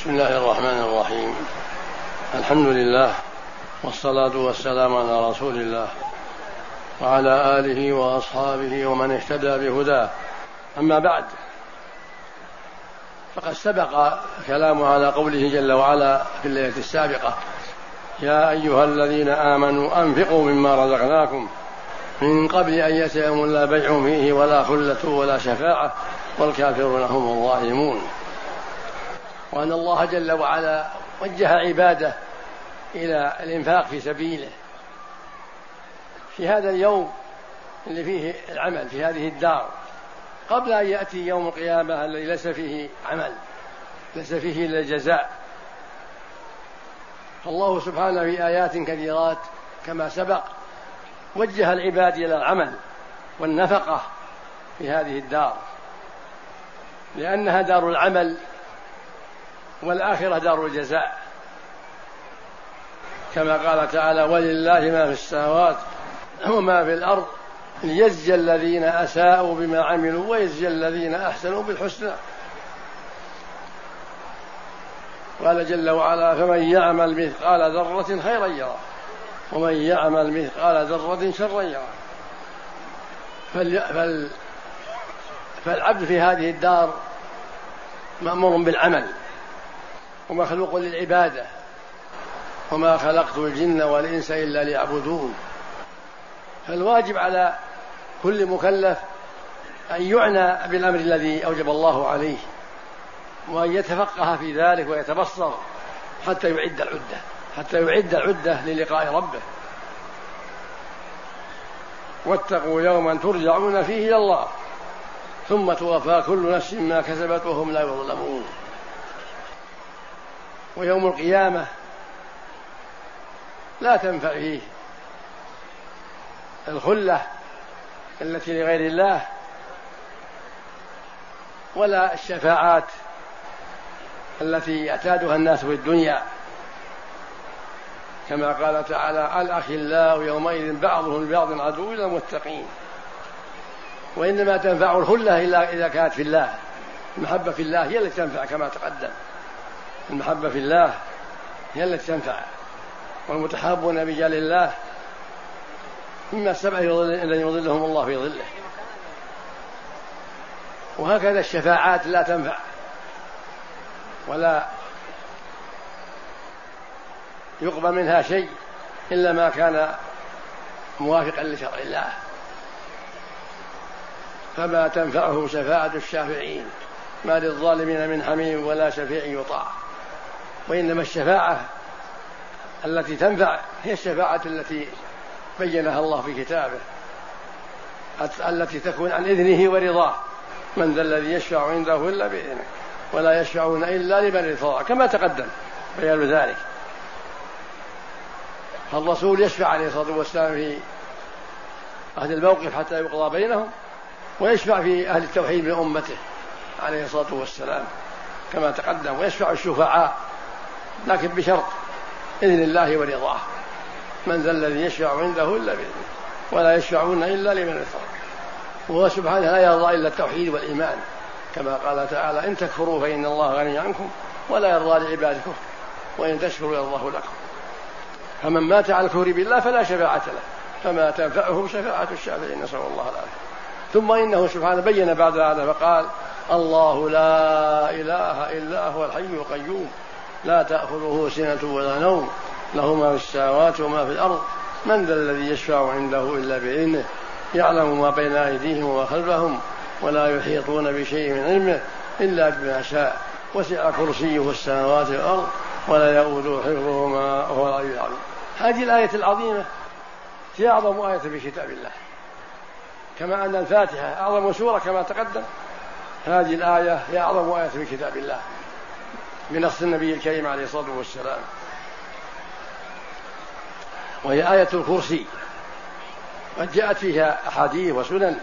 بسم الله الرحمن الرحيم. الحمد لله والصلاة والسلام على رسول الله وعلى آله وأصحابه ومن اهتدى بهداه. أما بعد، فقد سبق كلام على قوله جل وعلا في الليلة السابقة: يا أيها الذين آمنوا أنفقوا مما رزقناكم من قبل أن يأتي يوم لا بيع فيه ولا خلة ولا شفاعة والكافرون هم الظالمون. وأن الله جل وعلا وجه عباده إلى الإنفاق في سبيله في هذا اليوم اللي فيه العمل في هذه الدار، قبل أن يأتي يوم القيامة الذي ليس فيه عمل، ليس فيه إلا الجزاء. فالله سبحانه في آيات كثيرات كما سبق وجه العباد إلى العمل والنفقة في هذه الدار، لأنها دار العمل والآخرة دار الجزاء، كما قال تعالى: ولله ما في السماوات وما في الأرض ليجزي الذين أساءوا بما عملوا ويجزي الذين أحسنوا بالحسنى. قال جل وعلا: فمن يعمل مثقال ذرة خيرا يره ومن يعمل مثقال ذرة شرا يره. فالعبد في هذه الدار مأمور بالعمل ومخلوق للعبادة، وما خلقت الجن والإنس إلا ليعبدون. فالواجب على كل مكلف أن يعنى بالأمر الذي أوجب الله عليه، وأن يتفقه في ذلك ويتبصر حتى يعد العدة للقاء ربه. واتقوا يوما ترجعون فيه إلى الله ثم توفى كل نفس ما كسبت وهم لا يظلمون. ويوم القيامة لا تنفع فيه الخلة التي لغير الله ولا الشفاعات التي يعتادها الناس في الدنيا، كما قال تعالى: الأخلاء يومئذ بعضهم لبعض عدو إلا المتقين. وإنما تنفع الخلة إلا إذا كانت في الله. المحبة في الله هي التي تنفع، كما تقدم المحبة في الله هي التي تنفع. والمتحابون برجال الله مما السبع الذين يظلهم الله في ظله. وهكذا الشفاعات لا تنفع ولا يقبل منها شيء إلا ما كان موافقا لشرع الله، فما تنفعه شفاعة الشافعين، ما للظالمين من حميم ولا شفيع يطاع. وإنما الشفاعة التي تنفع هي الشفاعة التي بينها الله في كتابه، التي تكون عن إذنه ورضاه: من ذا الذي يشفع عنده إلا بإذنه ولا يشفعون إلا لمن ارتضى، كما تقدم بيان ذلك. فالرسول يشفع عليه الصلاة والسلام في أهل الموقف حتى يقضى بينهم، ويشفع في أهل التوحيد من أمته عليه الصلاة والسلام كما تقدم، ويشفع الشفعاء لكن بشرط إذن الله ورضاه: من ذا الذي يشفع عنده إلا بإذنه ولا يشفعون إلا لمن ارتضى. وهو سبحانه لا يرضى إلا التوحيد والإيمان، كما قال تعالى: إن تكفروا فإن الله غني عنكم ولا يرضى لعبادكم وإن تشكروا يرضاه لكم. فمن مات على الكفر بالله فلا شفاعة له، فما تنفعه شفاعة الشافعين، نسأل الله العافية. ثم إنه سبحانه بين بعد هذا فقال: الله لا إله إلا هو الحي القيوم لا تأخذه سنة ولا نوم له ما في السماوات وما في الأرض من ذا الذي يشفع عنده إلا بإذنه يعلم ما بين أيديهم وما خلفهم ولا يحيطون بشيء من علمه إلا بما شاء وسع كرسيه السماوات والأرض ولا يؤوده حفظهما وهو العلي العظيم. هذه الآية العظيمة هي أعظم آية في كتاب الله، كما أن الفاتحة أعظم سورة كما تقدم. هذه الآية هي أعظم آية في كتاب الله بنص النبي الكريم عليه الصلاة والسلام، وهي آية الكرسي، قد جاءت فيها أحاديث وسنن،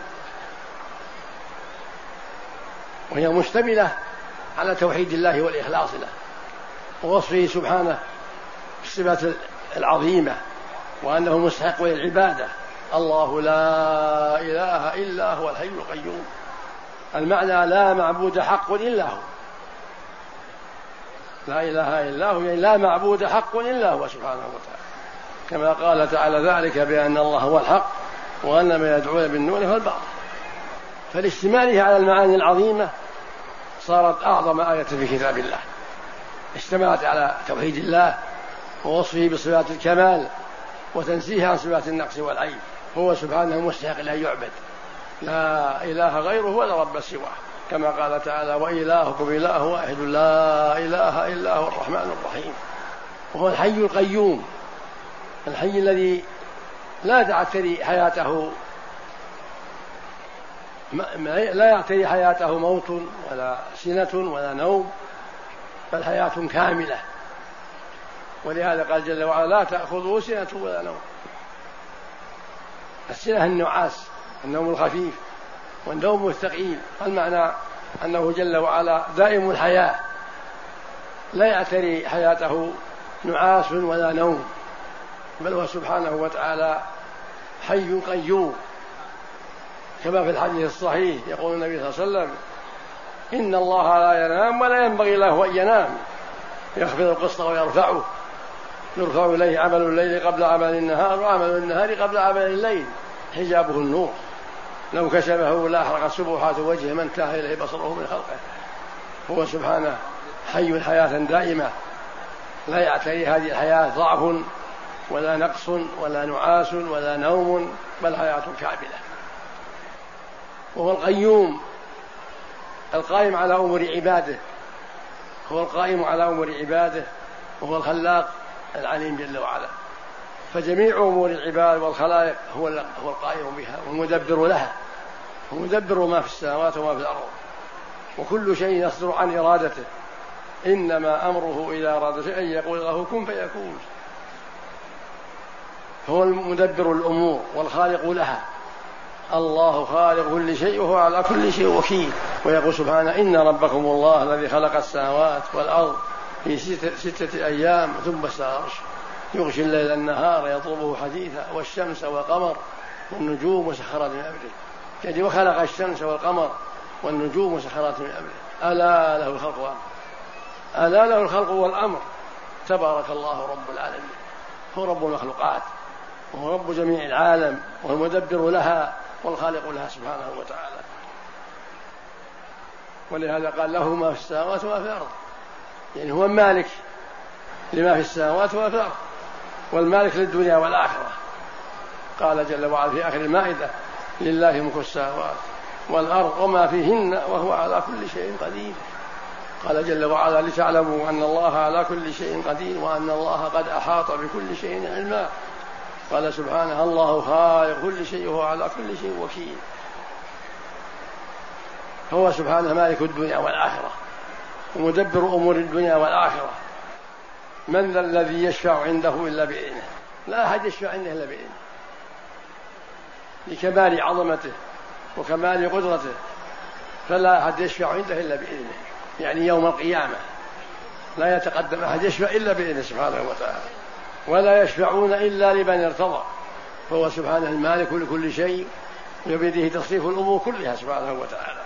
وهي مشتملة على توحيد الله والإخلاص له ووصفه سبحانه بالصفات العظيمة وأنه مستحق للعبادة. الله لا إله إلا هو الحي القيوم، المعنى لا معبود حق إلا هو، لا إله إلا هو، يعني لا معبود حق إلا هو سبحانه وتعالى، كما قال تعالى ذلك بأن الله هو الحق وأن ما يدعون من دونه هو الباطل. فالاشتماله على المعاني العظيمة صارت أعظم آية في كتاب الله، اشتملت على توحيد الله ووصفه بصفات الكمال وتنزيه عن صفات النقص والعيب. هو سبحانه مستحق لا يعبد، لا إله غيره ولا رب سواه، كما قال تعالى وإلهكم إله واحد لا إله إلا هو الرحمن الرحيم. وهو الحي القيوم، الحي الذي لا تعتري حياته موت ولا سنة ولا نوم، بل حياة كاملة. ولهذا قال جل وعلا لا تأخذه سنة ولا نوم. السنة النعاس، النوم الخفيف، والنوم الثقيل. المعنى أنه جل وعلا دائم الحياة، لا يعتري حياته نعاس ولا نوم، بل هو سبحانه وتعالى حي قيوم، كما في الحديث الصحيح يقول النبي صلى الله عليه وسلم إن الله لا ينام ولا ينبغي له أن ينام، يخفض القسط ويرفعه، يرفع إليه عمل الليل قبل عمل النهار وعمل النهار قبل عمل الليل، حجابه النور، لو كشفه لأحرقت سبحات وجهه ما انتهى إليه بصره من خلقه. هو سبحانه حي حياة دائمة، لا يعتري هذه الحياة ضعف ولا نقص ولا نعاس ولا نوم، بل حياة كاملة. وهو القيوم القائم على أمور عباده، هو القائم على أمور عباده، وهو الخلاق العليم جل وعلا. فجميع أمور العباد والخلائق هو القائم بها والمدبر لها، ومدبر ما في السماوات وما في الأرض، وكل شيء يصدر عن إرادته، إنما أمره إذا أراد شيئا يقول له كن فيكون. هو المدبر الأمور والخالق لها، الله خالق كل شيء وهو على كل شيء وكيل. ويقول سبحانه إن ربكم الله الذي خلق السماوات والأرض في 6 أيام ثم استوى على العرش يغشي الليل النهار يطلبه حديثا والشمس والقمر والنجوم مسخرات من أمره. يعني وخلق الشمس والقمر والنجوم مسخرات من أمره ألا له الخلق والأمر، ألا له الخلق والأمر، تبارك الله رب العالمين. هو رب المخلوقات وهو رب جميع العالم، وهو المدبر لها والخالق لها سبحانه وتعالى. ولهذا قال له ما في السماوات وما في الأرض، يعني هو المالك لما في السماوات وما في الأرض، والمالك للدنيا والآخرة. قال جل وعلا في آخر المائدة لله ملك السماوات والأرض وما فيهن وهو على كل شيء قدير. قال جل وعلا لتعلموا أن الله على كل شيء قدير وأن الله قد أحاط بكل شيء علما. قال سبحانه الله خالق كل شيء وهو على كل شيء وكيل. هو سبحانه مالك الدنيا والآخرة ومدبر أمور الدنيا والآخرة. من ذا الذي يشفع عنده إلا بإذنه؟ لا أحد يشفع عنده إلا بإذنه، لكمال عظمته وكمال قدرته، فلا أحد يشفع عنده إلا بإذنه. يعني يوم القيامة لا يتقدم أحد يشفع إلا بإذنه سبحانه وتعالى، ولا يشفعون إلا لمن ارتضى. فهو سبحانه المالك لكل شيء وبيده تصريف الأمور كلها سبحانه وتعالى.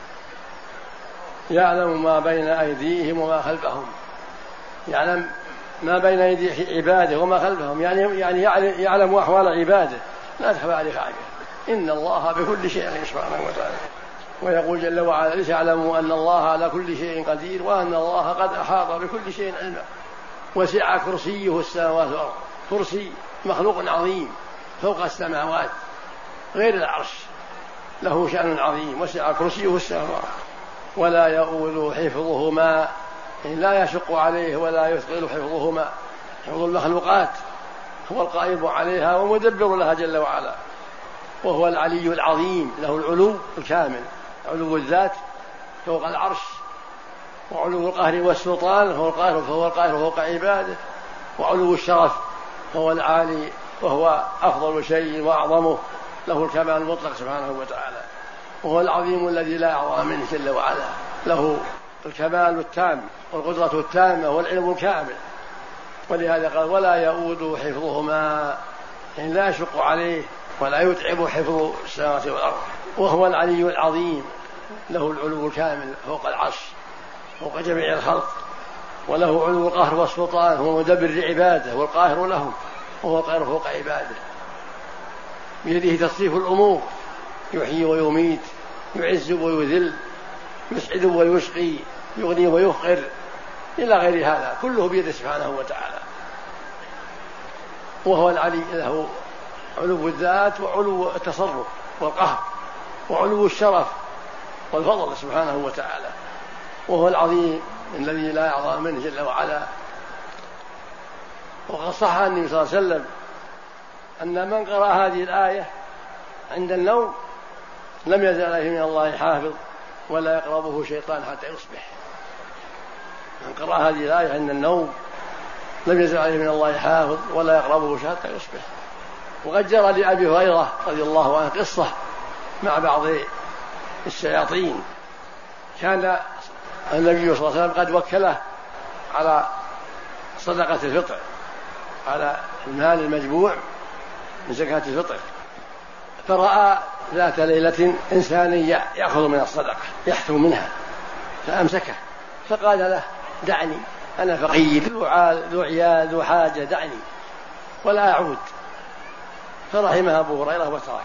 يعلم ما بين أيديهم وما خلفهم، يعلم ما بين أيدي عباده وما خلفهم، يعني يعلم أحوال عباده لا تخفى عليه خافية. إن الله بكل شيء سبحانه وتعالى. ويقول جل وعلا لتعلموا أن الله على كل شيء قدير وأن الله قد أحاط بكل شيء علما. وسع كرسيه السماوات والأرض، كرسي مخلوق عظيم فوق السماوات غير العرش، له شأن عظيم. وسع كرسيه السماوات ولا يؤول حفظهما، يعني لا يشق عليه ولا يثقل حفظهما. حفظ المخلوقات هو القائم عليها ومدبر لها جل وعلا. وهو العلي العظيم، له العلو الكامل، علو الذات فوق العرش، وعلو القهر والسلطان فهو القاهر فوق عباده، وعلو الشرف فهو العالي وهو أفضل شيء وأعظمه، له الكمال المطلق سبحانه وتعالى. وهو العظيم الذي لا أعظم منه جل وعلا، له الكمال التام والقدرة التامة والعلم الكامل. ولهذا قال ولا يؤود حفظهما، يعني لا يشق عليه ولا يتعب حفظ السماوات والأرض. وهو العلي العظيم، له العلو الكامل فوق العرش فوق جميع الخلق، وله علو القهر والسلطان، هو مدبر لعباده والقاهر لهم، وهو القاهر فوق عباده، بيده تصريف الأمور، يحيي ويميت، يعز ويذل، يسعد ويشقي، يغني ويفقر، إلى غير هذا كله بيده سبحانه وتعالى. وهو العلي، له علو الذات وعلو التصرف والقهر وعلو الشرف والفضل سبحانه وتعالى، وهو العظيم الذي لا أعظم منه جل وعلا. وقد صح عن النبي صلى الله عليه وسلم أن من قرأ هذه الآية عند النوم لم يزل عليه من الله حافظ ولا يقربه شيطان حتى يصبح. من قرأ هذه الآية عند النوم لم يزل عليه من الله حافظ ولا يقربه شيطان حتى يصبح. وقد جرى لأبي هريرة رضي الله عنه قصة مع بعض الشياطين. كان النبي صلى الله عليه وسلم قد وكله على صدقة الفطر، على المال المجموع من زكاة الفطر، فرأى ذات ليلة إنسانيا يأخذ من الصدقة يحثو منها فأمسكه، فقال له دعني، أنا فقير ذو عيال ذو حاجة، دعني ولا أعود. فرحمها أبو هريرة وتركه.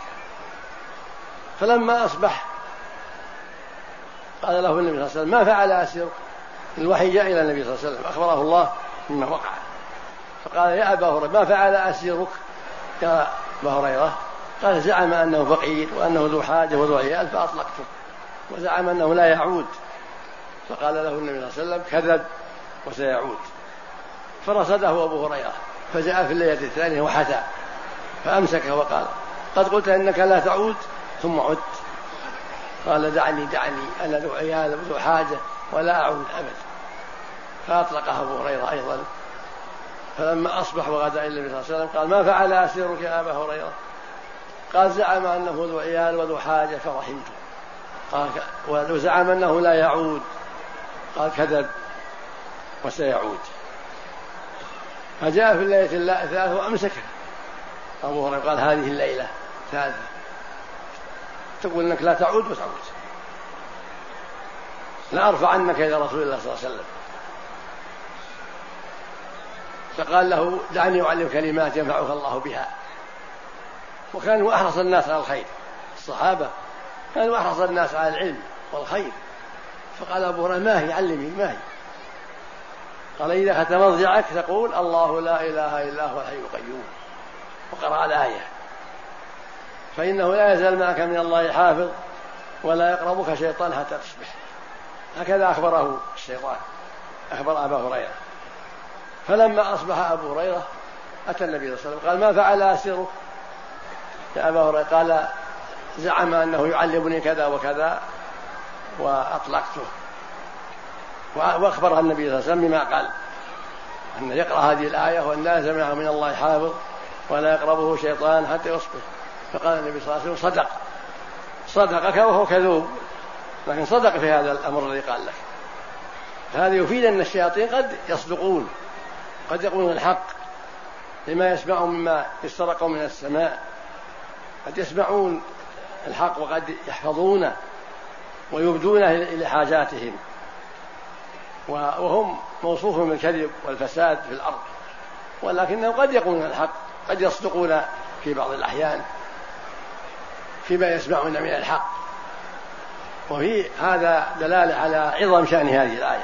فلما أصبح قال له النبي صلى الله عليه وسلم ما فعل أسيرك؟ الوحي جاء إلى النبي صلى الله عليه وسلم أخبره الله مما وقع. فقال يا أبا هريرة ما فعل أسيرك يا أبا هريرة؟ قال زعم أنه فقير وأنه ذو حاجة وذو عيال فأطلقته، وزعم أنه لا يعود. فقال له النبي صلى الله عليه وسلم كذب وسيعود. فرصده أبو هريرة، فجاء في الليلة الثانية وحثى فأمسكه وقال قد قلت إنك لا تعود ثم عدت. قال دعني أنا ذو عيال وذو حاجة ولا أعود أبدا. فأطلقه أبو هريرة أيضا. فلما أصبح وغدا إلى النبي صلى الله عليه وسلم قال ما فعل أسيرك يا أبا هريرة؟ قال زعم أنه ذو عيال وذو حاجة فرحمته. قال وزعم أنه لا يعود. قال كذب وسيعود. فجاء في الليلة الثالثة وأمسكه أبو هريرة قال هذه الليلة ثالثة تقول أنك لا تعود وتعود، لا أرفع عنك إلى رسول الله صلى الله عليه وسلم. فقال له دعني أعلم كلمات ينفعك الله بها. وكانوا أحرص الناس على الخير، الصحابة كانوا أحرص الناس على العلم والخير. فقال أبو هريرة ما هي؟ علمي ما هي. قال إذا أخذت مضجعك تقول الله لا إله إلا هو الحي القيوم، وقرأ الآية فإنه لا يزال معك من الله حافظ ولا يقربك شيطان حتى تصبح. هكذا أخبره الشيطان، أخبر أبا هريرة. فلما أصبح أبو هريرة أتى النبي صلى الله عليه وسلم قال ما فعل أسيرك يا أبا هريرة؟ قال زعم أنه يعلمني كذا وكذا وأطلقته. وأخبرها النبي صلى الله عليه وسلم بما قال أن يقرأ هذه الآية وأن لا يزال معه من الله حافظ ولا يقربه شيطان حتى يصبح. فقال النبي صلى الله عليه وسلم صدقك وهو كذوب، لكن صدق في هذا الأمر الذي قال لك. هذا يفيد أن الشياطين قد يصدقون، قد يقولون الحق لما يسمعون مما يسترق من السماء، قد يسمعون الحق وقد يحفظونه ويبدونه لحاجاتهم، وهم موصوفون بالكذب والفساد في الأرض، ولكنهم قد يقولون الحق، قد يصدقون في بعض الأحيان فيما يسمعون من الحق. وفي هذا دلالة على عظم شأن هذه الآية،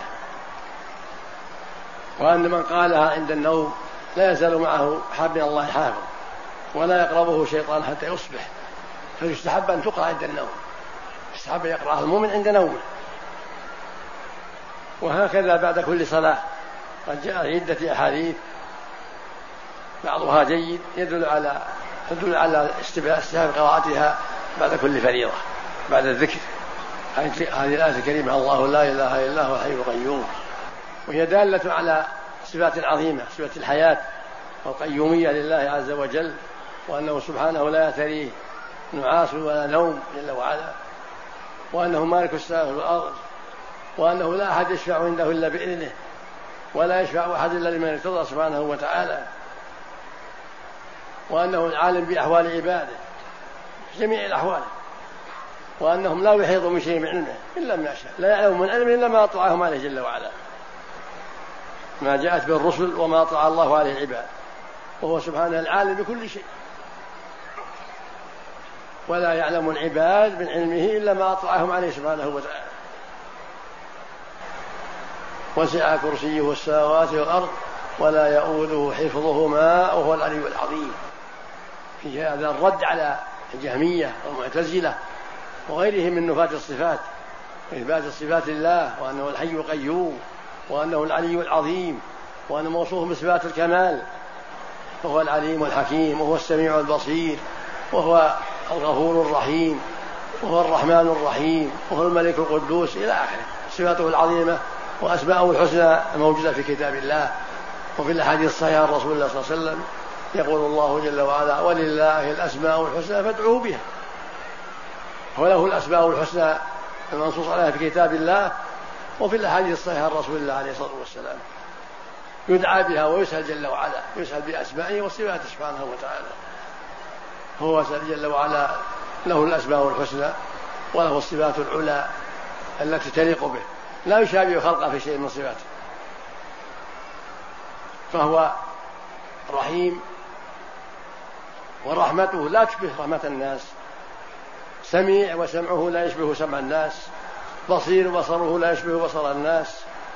وأن من قالها عند النوم لا يزال معه من الله حافظ ولا يقربه شيطان حتى يصبح. فيستحب أن تقرأ عند النوم، يستحب أن يقرأها المؤمن عند نومه. وهكذا بعد كل صلاة قد جاء عدة أحاديث بعضها جيد يدل على استحباب قراءتها بعد كل فريضة بعد الذكر. هذه الآية الكريمة الله لا إله إلا هو الحي القيوم، وهي دالة على صفات عظيمة، صفة الحياة والقيومية لله عز وجل، وأنه سبحانه لا يأتريه نعاس ولا نوم جل وعلا، وأنه مالك السماوات والأرض، وأنه لا أحد يشفع عنده إلا بإذنه، ولا يشفع أحد إلا لمن ارتضى سبحانه وتعالى، وأنه العالم بأحوال عباده في جميع الأحوال، وأنهم لا يحيطون من شيء من علمه إلا ما شاء، لا يعلم من علمه إلا ما أطلعهم عليه جل وعلا. ما جاءت به الرسل وما طلع الله عليه العباد، وهو سبحانه العالم بكل شيء، ولا يعلم العباد من علمه إلا ما أطلعهم عليه سبحانه وتعالى. وسع كرسيه السماوات والأرض ولا يؤوده حفظهما وهو العلي العظيم. في هذا الرد على الجهمية والمعتزلة وغيرهم من نفاة الصفات، إثبات الصفات لله، وأنه الحي القيوم، وأنه العلي العظيم، وأنه موصوف بصفات الكمال، وهو العليم الحكيم، وهو السميع البصير، وهو الغفور الرحيم، وهو الرحمن الرحيم، وهو الملك القدوس إلى آخره. صفاته العظيمة وأسماءه الحسنى الموجودة في كتاب الله وفي الأحاديث الصحيحة عن رسول الله صلى الله عليه وسلم. يقول الله جل وعلا: ولله الأسماء الحسنى فادعوه بها. وله الأسماء الحسنى المنصوص عليها في كتاب الله وفي الأحاديث الصحيحة عن رسول الله عليه الصلاة والسلام، يدعى بها ويسأل جل وعلا، يسأل بأسمائه وصفاته سبحانه وتعالى. هو جل وعلا له الأسماء الحسنى وله الصفات العلى التي تليق به، لا يشابه خلقه في شيء من صفاته، فهو رحيم، ورحمته لا تشبه رحمة الناس، سميع وسمعه لا يشبه سمع الناس، بصير وبصره لا يشبه بصر الناس،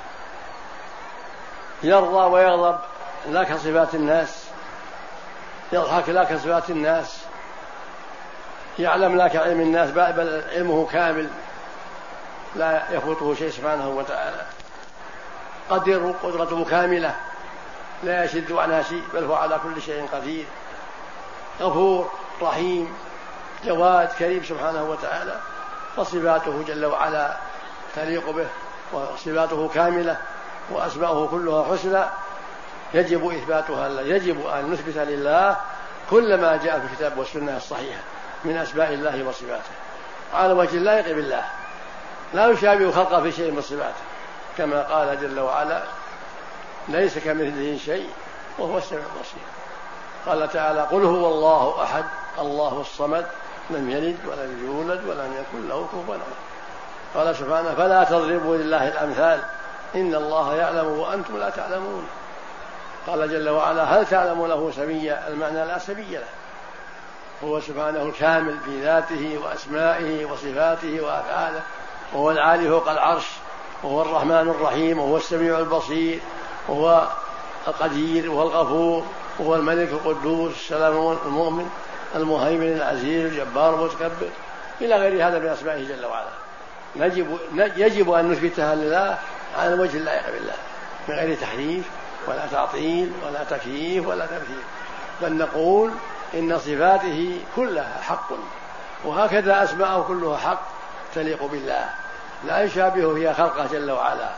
يرضى ويغضب لا كصفات الناس، يضحك لا كصفات الناس، يعلم لا كعلم الناس، بل علمه كامل لا يفوته شيء سبحانه وتعالى. قدير قدرته كاملة لا يشد عنها شيء، بل هو على كل شيء قدير. غفور رحيم جواد كريم سبحانه وتعالى. وصفاته جل وعلا تليق به، وصفاته كاملة، وأسماؤه كلها حسنى، يجب إثباتها. يجب أن نثبت لله كل ما جاء في الكتاب والسنة الصحيحة من أسماء الله وصفاته على وجه اللائق بالله، لا يشابه خلقه في شيء من صفاته، كما قال جل وعلا: ليس كمثله شيء وهو السميع البصير. قال تعالى: قل هو الله أحد الله الصمد لم يلد ولم يولد ولم يكن له كفوا أحد. قال سبحانه: فلا تضربوا لله الأمثال إن الله يعلم وأنتم لا تعلمون. قال جل وعلا: هل تعلم له سميا؟ المعنى لا سمي له. هو سبحانه الكامل في ذاته وأسمائه وصفاته وأفعاله، وهو العالي فوق العرش، وهو الرحمن الرحيم، وهو السميع البصير، وهو القدير، وهو الغفور، وهو الملك القدوس السلام المؤمن المهيمن العزيز الجبار المتكبر إلى غير هذا من أسمائه جل وعلا. يجب أن نثبتها لله على الوجه اللائق بالله، من غير تحريف ولا تعطيل ولا تكييف ولا تمثيل، بل نقول إن صفاته كلها حق، وهكذا أسماءه كلها حق تليق بالله، لا يشابه فيها خلقه جل وعلا،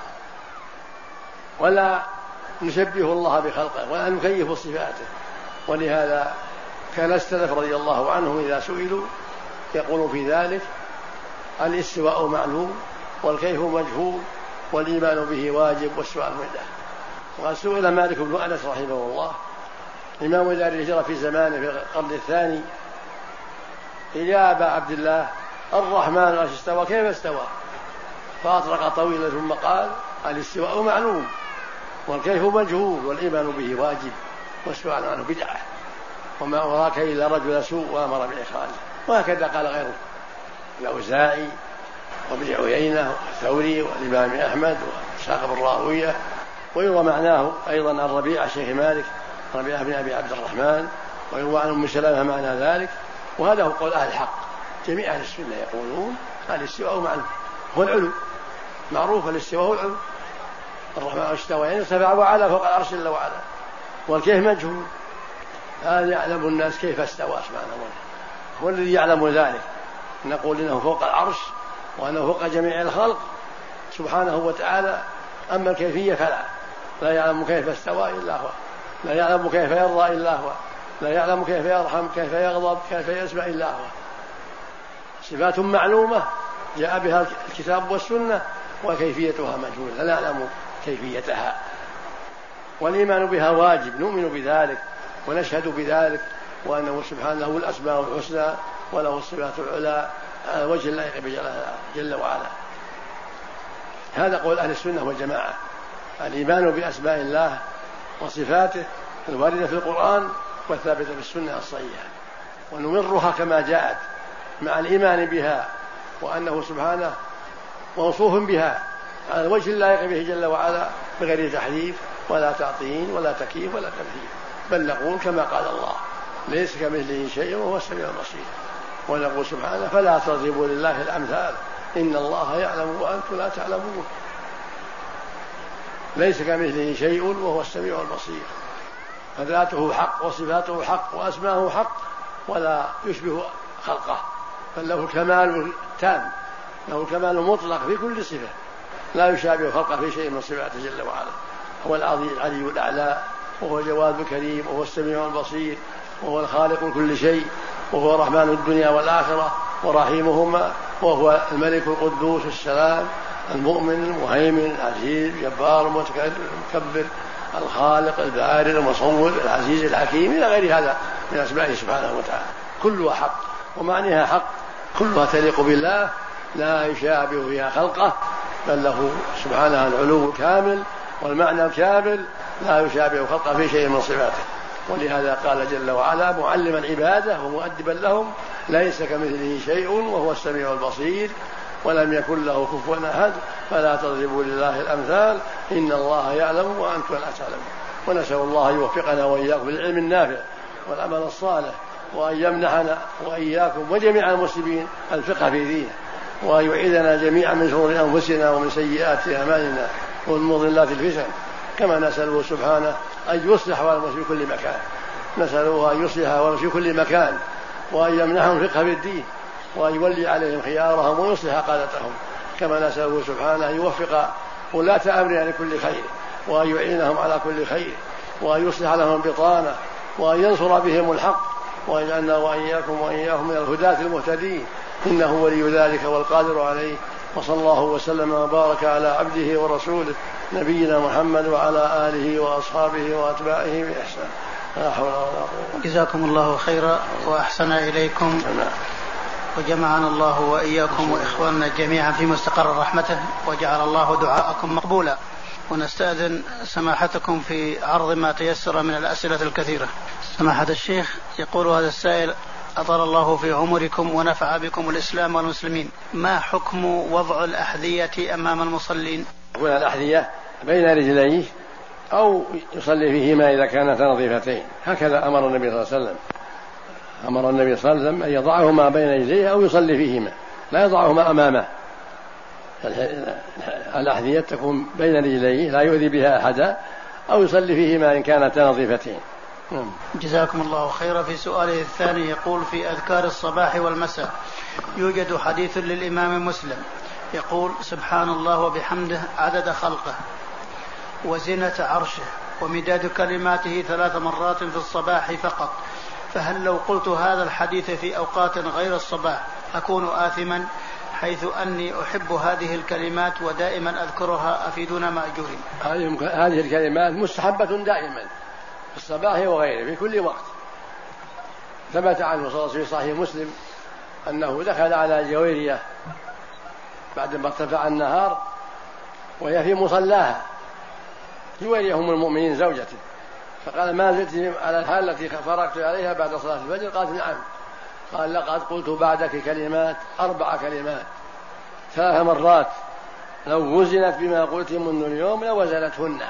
ولا نشبه الله بخلقه، ولا نكيف صفاته. ولهذا كان السلف رضي الله عنهم إذا سئلوا يقولوا في ذلك: الاستواء معلوم والكيف مجهول والإيمان به واجب والسؤال مدة. وقد سئل مالك بن أنس رحمه الله إمام دار الهجرة في زمانه في القرن الثاني: يا أبا عبد الله، الرحمن عرش استوى كيف استوى؟ فأطرق طويلا ثم قال: الاستواء معلوم والكيف مجهول والإيمان به واجب والسؤال عنه بدعة، وما أراك إلا رجل سوء وأمر بإخراجه. وهكذا قال غيره: الأوزاعي وابن عيينة والثوري والإمام أحمد وإسحاق بن راهوية. ويروى معناه أيضا عن ربيعة شيخ مالك، ربيعة بن أبي عبد الرحمن، ويروى عن أم سلمة معنى ذلك. وهذا هو قول أهل الحق، جميع أهل السنة يقولون الاستواء معلوم، هو العلو معروف، الاستواء هو العلو، الرحمن استوى يعني ارتفع وعلى فوق العرش جل وعلا، والكيف مجهول، لا يعلم الناس كيف استوى سبحانه وتعالى، هو الذي يعلم ذلك. نقول إنه فوق العرش وأنه فوق جميع الخلق سبحانه وتعالى، أما الكيفية فلا، لا يعلم كيف استوى إلا هو، لا يعلم كيف يرضى إلا هو، لا يعلم كيف يرحم، كيف يغضب، كيف يسمع إلا هو. صفات معلومة جاء بها الكتاب والسنة، وكيفيتها مجهولة لا نعلم كيفيتها، والإيمان بها واجب، نؤمن بذلك ونشهد بذلك، وأنه سبحانه له الأسماء الحسنى وله الصفات العلى على وجه اللائق جل وعلا. هذا قول أهل السنة والجماعة، الإيمان بأسماء الله وصفاته الواردة في القرآن والثابتة في السنة الصحيحة، ونمرها كما جاءت مع الإيمان بها، وأنه سبحانه موصوف بها على الوجه اللائق به جل وعلا بغير تحريف ولا تعطيل ولا تكييف ولا تمثيل، بل نقول كما قال الله: ليس كمثله شيء وهو السميع البصير. ونقول سبحانه: فلا تضربوا لله الأمثال إن الله يعلم وأنتم لا تعلمون. ليس كمثله شيء وهو السميع البصير، فذاته حق وصفاته حق وأسماءه حق ولا يشبه خلقه، بل له الكمال التام، له الكمال المطلق في كل صفة، لا يشابه خلقه في شيء من صفاته جل وعلا. هو العلي الأعلى، وهو الجواد الكريم، وهو السميع البصير، وهو الخالق كل شيء، وهو رحمن الدنيا والآخرة ورحيمهما، وهو الملك القدوس السلام المؤمن المهيمن العزيز الجبار المتكبر الخالق البارئ المصور العزيز الحكيم إلى غير هذا من أسمائه سبحانه وتعالى، كلها حق ومعنيها حق، كلها تليق بالله لا يشابه فيها خلقه، بل له سبحانه العلو الكامل والمعنى الكامل لا يشابه خلقه في شيء من صفاته. ولهذا قال جل وعلا معلما عباده ومؤدبا لهم: ليس كمثله شيء وهو السميع البصير ولم يكن له كفوا أحد فلا تضربوا لله الأمثال إن الله يعلم وأنتم لا تعلمون. ونسأل الله يوفقنا وإياكم بالعلم النافع والعمل الصالح، وأن يمنحنا وإياكم وجميع المسلمين الفقه في دينه، وأن يعيذنا جميعا من شرور أنفسنا ومن سيئات أعمالنا ومن مضلات الفتن، كما نسأله سبحانه أن يصلح أحوالنا في كل مكان، نسأله أن يصلح أحوالنا في كل مكان، وأن يمنحهم فقه في الدين، وأن يولي عليهم خيارهم ويصلح قادتهم، كما نسأله سبحانه أن يوفق ولاة أمرنا لكل خير، وأن يعينهم على كل خير، وأن يصلح لهم بطانة، وأن ينصر بهم الحق، وأن يجعلنا وإياهم من الهداة المهتدين، إنه ولي ذلك والقادر عليه. وصلى الله وسلم وبارك على عبده ورسوله نبينا محمد وعلى آله وأصحابه وأتباعه بإحسان. لا حول ولا قوة. جزاكم الله خيرا وأحسن إليكم، وجمعنا الله وإياكم وإخواننا جميعا في مستقر رحمته، وجعل الله دعاءكم مقبولا. ونستأذن سماحتكم في عرض ما تيسر من الأسئلة الكثيرة. سماحة الشيخ، يقول هذا السائل: أطال الله في عمركم ونفع بكم الإسلام والمسلمين، ما حكم وضع الأحذية أمام المصلين؟ يكون الأحذية بين رجليه أو يصلي فيهما إذا كانتا نظيفتين، هكذا أمر النبي صلى الله عليه وسلم. أمر النبي صلى الله عليه وسلم أن يضعهما بين رجليه أو يصلي فيهما، لا يضعهما أمامه. الأحذية تكون بين رجليه لا يؤذي بها أحدا، أو يصلي فيهما إن كانتا نظيفتين. جزاكم الله خيرا. في سؤاله الثاني يقول: في أذكار الصباح والمساء يوجد حديث للإمام مسلم يقول: سبحان الله وبحمده عدد خلقه وزنة عرشه ومداد كلماته 3 مرات في الصباح فقط، فهل لو قلت هذا الحديث في أوقات غير الصباح أكون آثما، حيث أني أحب هذه الكلمات ودائما أذكرها أفيدون مأجورين؟ هذه الكلمات مستحبة دائما في الصباح وغيره في كل وقت. ثبت عنه صلى الله عليه وسلم في صحيح مسلم أنه دخل على جويرية بعد ما ارتفع النهار وهي في مصلاها، جويرية أم المؤمنين زوجته، فقال: ما زلت على الحال التي فرقت عليها بعد صلاة الفجر؟ قالت: نعم. قال: لقد قلت بعدك كلمات 4 كلمات 3 مرات لو وزنت بما قلت منذ اليوم لوزنتهن.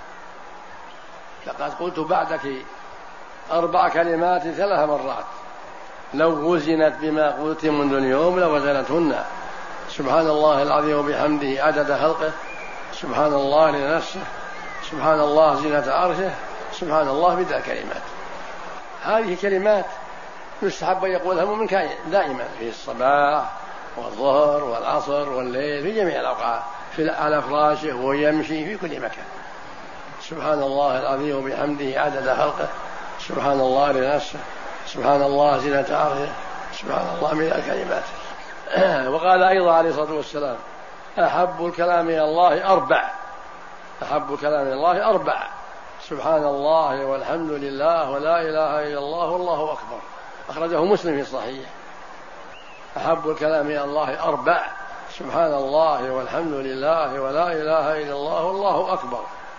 لقد قلت بعدك 4 كلمات 3 مرات لو وزنت بما قلت منذ اليوم لوزنتهن. سبحان الله العظيم وبحمده عدد خلقه، سبحان الله لنفسه، سبحان الله زينة عرشه، سبحان الله بدء كلمات. هذه كلمات يستحب أن يقولها المؤمن دائما في الصباح والظهر والعصر والليل في جميع الأوقات، على فراشه ويمشي في كل مكان. سبحان الله العظيم وبحمده عدد خلقه، سبحان الله لنفسه، سبحان الله زينة عرشه، سبحان الله بدء كلماته. وقال أيضا عليه الصلاة والسلام: أحب الكلام إلى الله 4، أحب الكلام إلى الله 4: سبحان الله والحمد لله ولا إله إلا الله والله أكبر. أخرجه مسلم في الصحيح. أحب الكلام إلى الله 4: سبحان الله والحمد لله ولا إله إلا الله والله أكبر.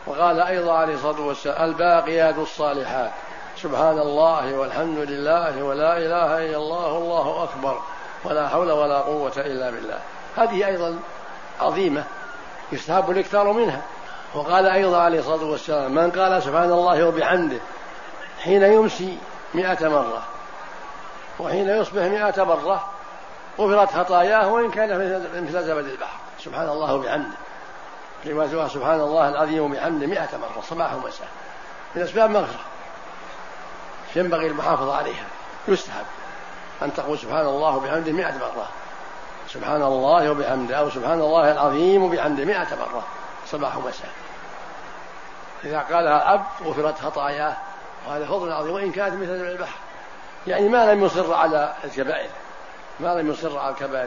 وقال أيضا عليه الصلاة والسلام: الباقيات الصالحات سبحان الله والحمد لله ولا إله إلا الله والله أكبر ولا حول ولا قوة إلا بالله. هذه أيضا عظيمة يستحب الاكثار منها. وقال أيضا عليه الصلاة والسلام: من قال سبحان الله وبحمده حين يمسي 100 مرة وحين يصبح 100 مرة غفرت خطاياه وإن كان مثل زبد البحر. سبحان الله وبحمده كما سبحان الله العظيم وبحمده 100 مرة صباح ومساء من أسباب مغفرة، ينبغي المحافظة عليها. يستحب أن تقول سبحان الله وبحمده 100 مرة، سبحان الله وبحمده، أو سبحان الله العظيم وبحمده 100 مرة صباح ومساء. إذا قالها العبد غفرت خطاياه، وهذا فضل عظيم وإن كانت مثل البحر، يعني ما لم يصر على الكبائر، ما لم يصر على الكبائر،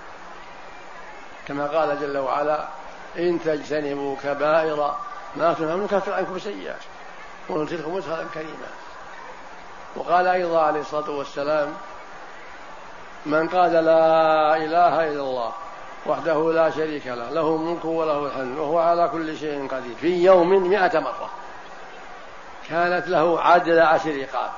كما قال جل وعلا: إن تجتنبوا كبائر ما تنهون نكفر عنكم سيئات وندخلكم مدخلا كريما. وقال أيضا عليه الصلاة والسلام: من قال لا إله إلا الله وحده لا شريك له له الملك وله الحمد وهو على كل شيء قدير في يوم 100 مرة كانت له عدل 10 رقاب،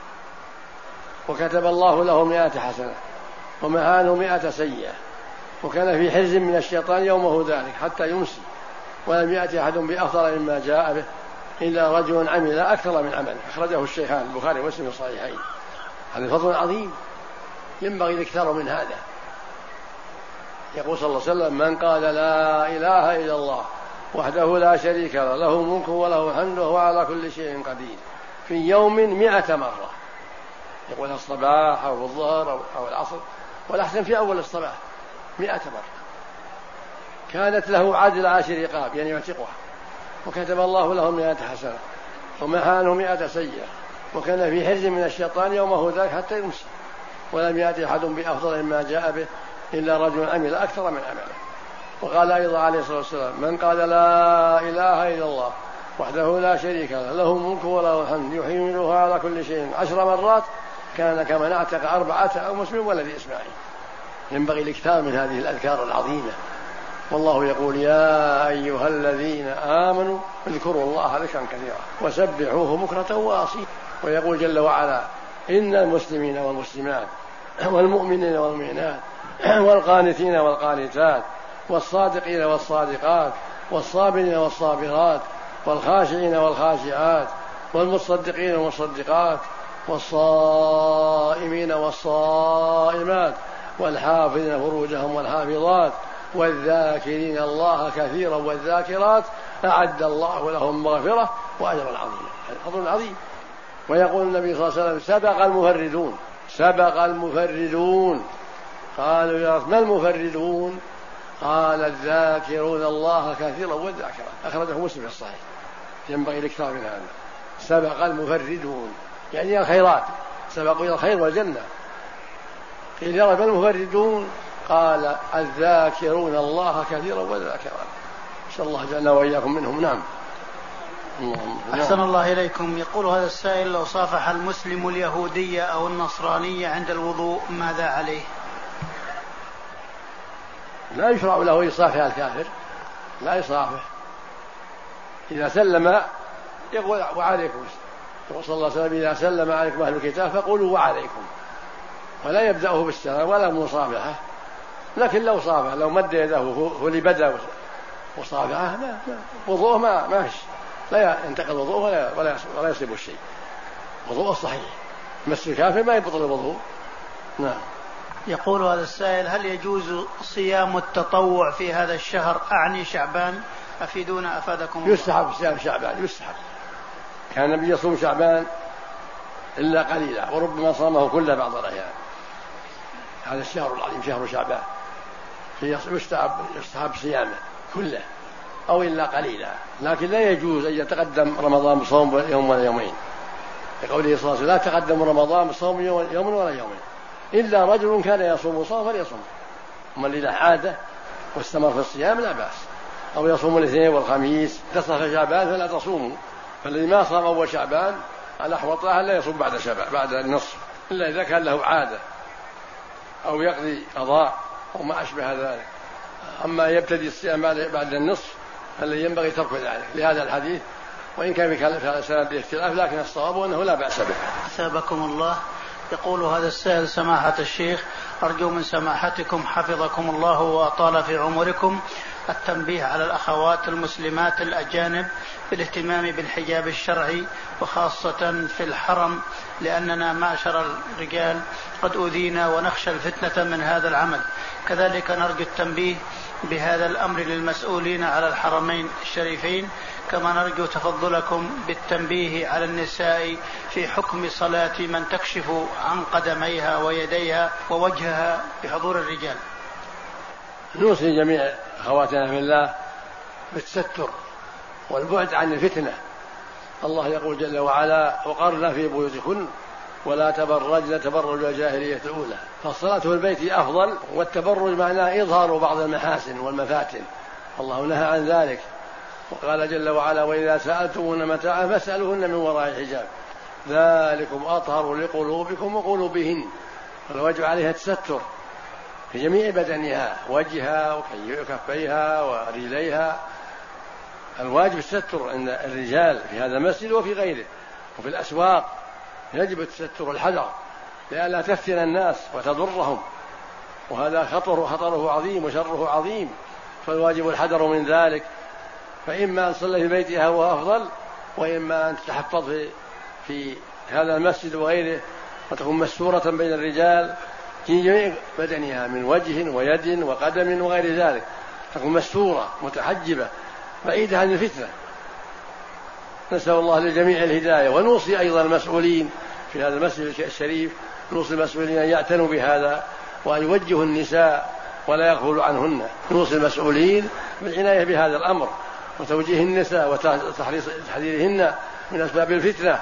وكتب الله له 100 حسنة ومهانه 100 سيئة، وكان في حرز من الشيطان يومه ذلك حتى يمسي، ولم يأتي أحد بأفضل مما جاء به إلا رجل عمل أكثر من عمل. أخرجه الشيخان البخاري ومسلم الصحيحين. هذا فضل عظيم ينبغي الاكثار من هذا. يقول صلى الله عليه وسلم: من قال لا إله إلا الله وحده لا شريك له له الملك وله الحمد وهو على كل شيء قدير في يوم 100 مرة، يقول الصباح أو الظهر أو العصر، والأحسن في أول الصباح 100 مرة كانت له عدل 10 رقاب، يعني يعتقها، وكتب الله له 100 حسنة ومهانه 100 سيئة، وكان في حرز من الشيطان يومه ذاك حتى يمسي، ولم يأتي أحد بأفضل ما جاء به إلا رجل عمل أكثر من عمله. وقال أيضا عليه الصلاة والسلام: من قال لا إله إلا الله وحده لا شريك له له الملك وله الحمد يحيي ويميت على كل شيء 10 مرات كان كمن اعتق 4 أوس من ولد إسماعيل. ينبغي الاكثار من هذه الأذكار العظيمة. والله يقول: يا أيها الذين آمنوا اذكروا الله ذكرا كثيرا وسبحوه بكرة وأصيلا. ويقول جل وعلا: إن المسلمين والمسلمات والمؤمنين والمؤمنات والقانتين والقانتات والصادقين والصادقات والصابرين والصابرات والخاشعين والخاشعات والمصدقين والمصدقات والصائمين والصائمات والحافظين فروجهم والحافظات والذاكرين الله كثيرا والذاكرات أعد الله لهم مغفرة وأجرا عظيما. فضل عظيم. ويقول النبي صلى الله عليه وسلم: سبق المفردون، سبق المفردون. قالوا: يا رسول ما المفردون؟ قال: الذاكرون الله كثيرا والذاكرات. أخرجه مسلم في الصحيح. ينبغي الاكثار من هذا. سبق المفردون يعني الخيرات، سبقوا إلى الخير والجنة. قيل: يا رب ما المفردون؟ قال: الذاكرون الله كثيرا والذاكرات. نسأل الله جعلنا وإياكم منهم. نعم. أحسن الله إليكم. يقول هذا السائل: لو صافح المسلم اليهودية أو النصرانية عند الوضوء ماذا عليه؟ لا يشرع له يصافح الكافر، لا يصافح. إذا سلم يقول: وعليكم. يقول صلى الله عليه وسلم: إذا سلم عليكم أهل الكتاب فقولوا وعليكم، ولا يبدأه بالسلام ولا مصافحة. لكن لو صافح، لو مد يده هو اللي بدأ مصافحة، وضوءه ما لا ينتقل وضوءه ولا يصيب الشيء، وضوءه صحيح. مس الكافر ما يبطل الوضوء. نعم. يقول هذا السائل: هل يجوز صيام التطوع في هذا الشهر أعني شعبان؟ أفيدونا أفادكم الله. يستحب صيام شعبان، يستحب. كان النبي يصوم شعبان إلا قليلا، وربما صامه كل بعض الأيام. هذا الشهر العظيم شهر شعبان يستحب صيامه كله أو إلا قليلا، لكن لا يجوز أن يتقدم رمضان بصوم يوم ولا يومين، لقوله صلى الله عليه وسلم: لا تقدم رمضان بصوم يوم ولا يومين إلا رجل كان يصوم صوم فليصوم. ومن له عادة واستمر في الصيام لا بأس، أو يصوم الاثنين والخميس. تصف شعبان فلا تصوموا. فالذي ما صام أول شعبان على أحوطها لا يصوم بعد شعبان بعد النصف، إلا إذا كان له عادة أو يقضي قضاء أو ما أشبه ذلك. أما يبتدي الصيام بعد النصف الذي ينبغي ترك ذلك لهذا الحديث، وإن كان في هذا السند اختلاف، لكن الصواب أنه لا بأس به. أثابكم الله. يقول هذا السائل: سماحة الشيخ، أرجو من سماحتكم حفظكم الله وأطال في عمركم التنبيه على الأخوات المسلمات الأجانب بالاهتمام بالحجاب الشرعي، وخاصة في الحرم، لأننا معشر الرجال قد أوذينا ونخشى الفتنة من هذا العمل. كذلك نرجو التنبيه بهذا الأمر للمسؤولين على الحرمين الشريفين، كما نرجو تفضلكم بالتنبيه على النساء في حكم صلاة من تكشف عن قدميها ويديها ووجهها بحضور الرجال. نوصي جميع أخواتنا في الله بالتستر والبعد عن الفتنة. الله يقول جل وعلا: وقرن في بيوتكن ولا تبرجن تبرج الجاهلية الأولى. فالصلاة في البيت أفضل، والتبرج معناه إظهار بعض المحاسن والمفاتن، الله نهى عن ذلك. وقال جل وعلا: وإذا سألتمون متاعا فاسألوهن من وراء حجاب ذلكم أطهر لقلوبكم وقلوبهن. والواجب عليها التستر في جميع بدنها، وجهها وكفيها ورجليها. الواجب التستر عند الرجال في هذا المسجد وفي غيره وفي الأسواق، يجب التستر والحذر لئلا تفتن الناس وتضرهم، وهذا خطره عظيم وشره عظيم، فالواجب الحذر من ذلك. فإما أن تصلي في بيتها هو أفضل، وإما أن تتحفظ في هذا المسجد وغيره، وتكون مستورة بين الرجال في جميع بدنها من وجه ويد وقدم وغير ذلك، تكون مستورة متحجبة بعيدة عن الفتنة. نسأل الله للجميع الهداية. ونوصي أيضا المسؤولين في هذا المسجد الشريف، نوصي المسؤولين أن يعتنوا بهذا وأن يوجهوا النساء ولا يغفلوا عنهن. نوصي المسؤولين بالعناية بهذا الأمر وتوجيه النساء وتحذيرهن من أسباب الفتنة.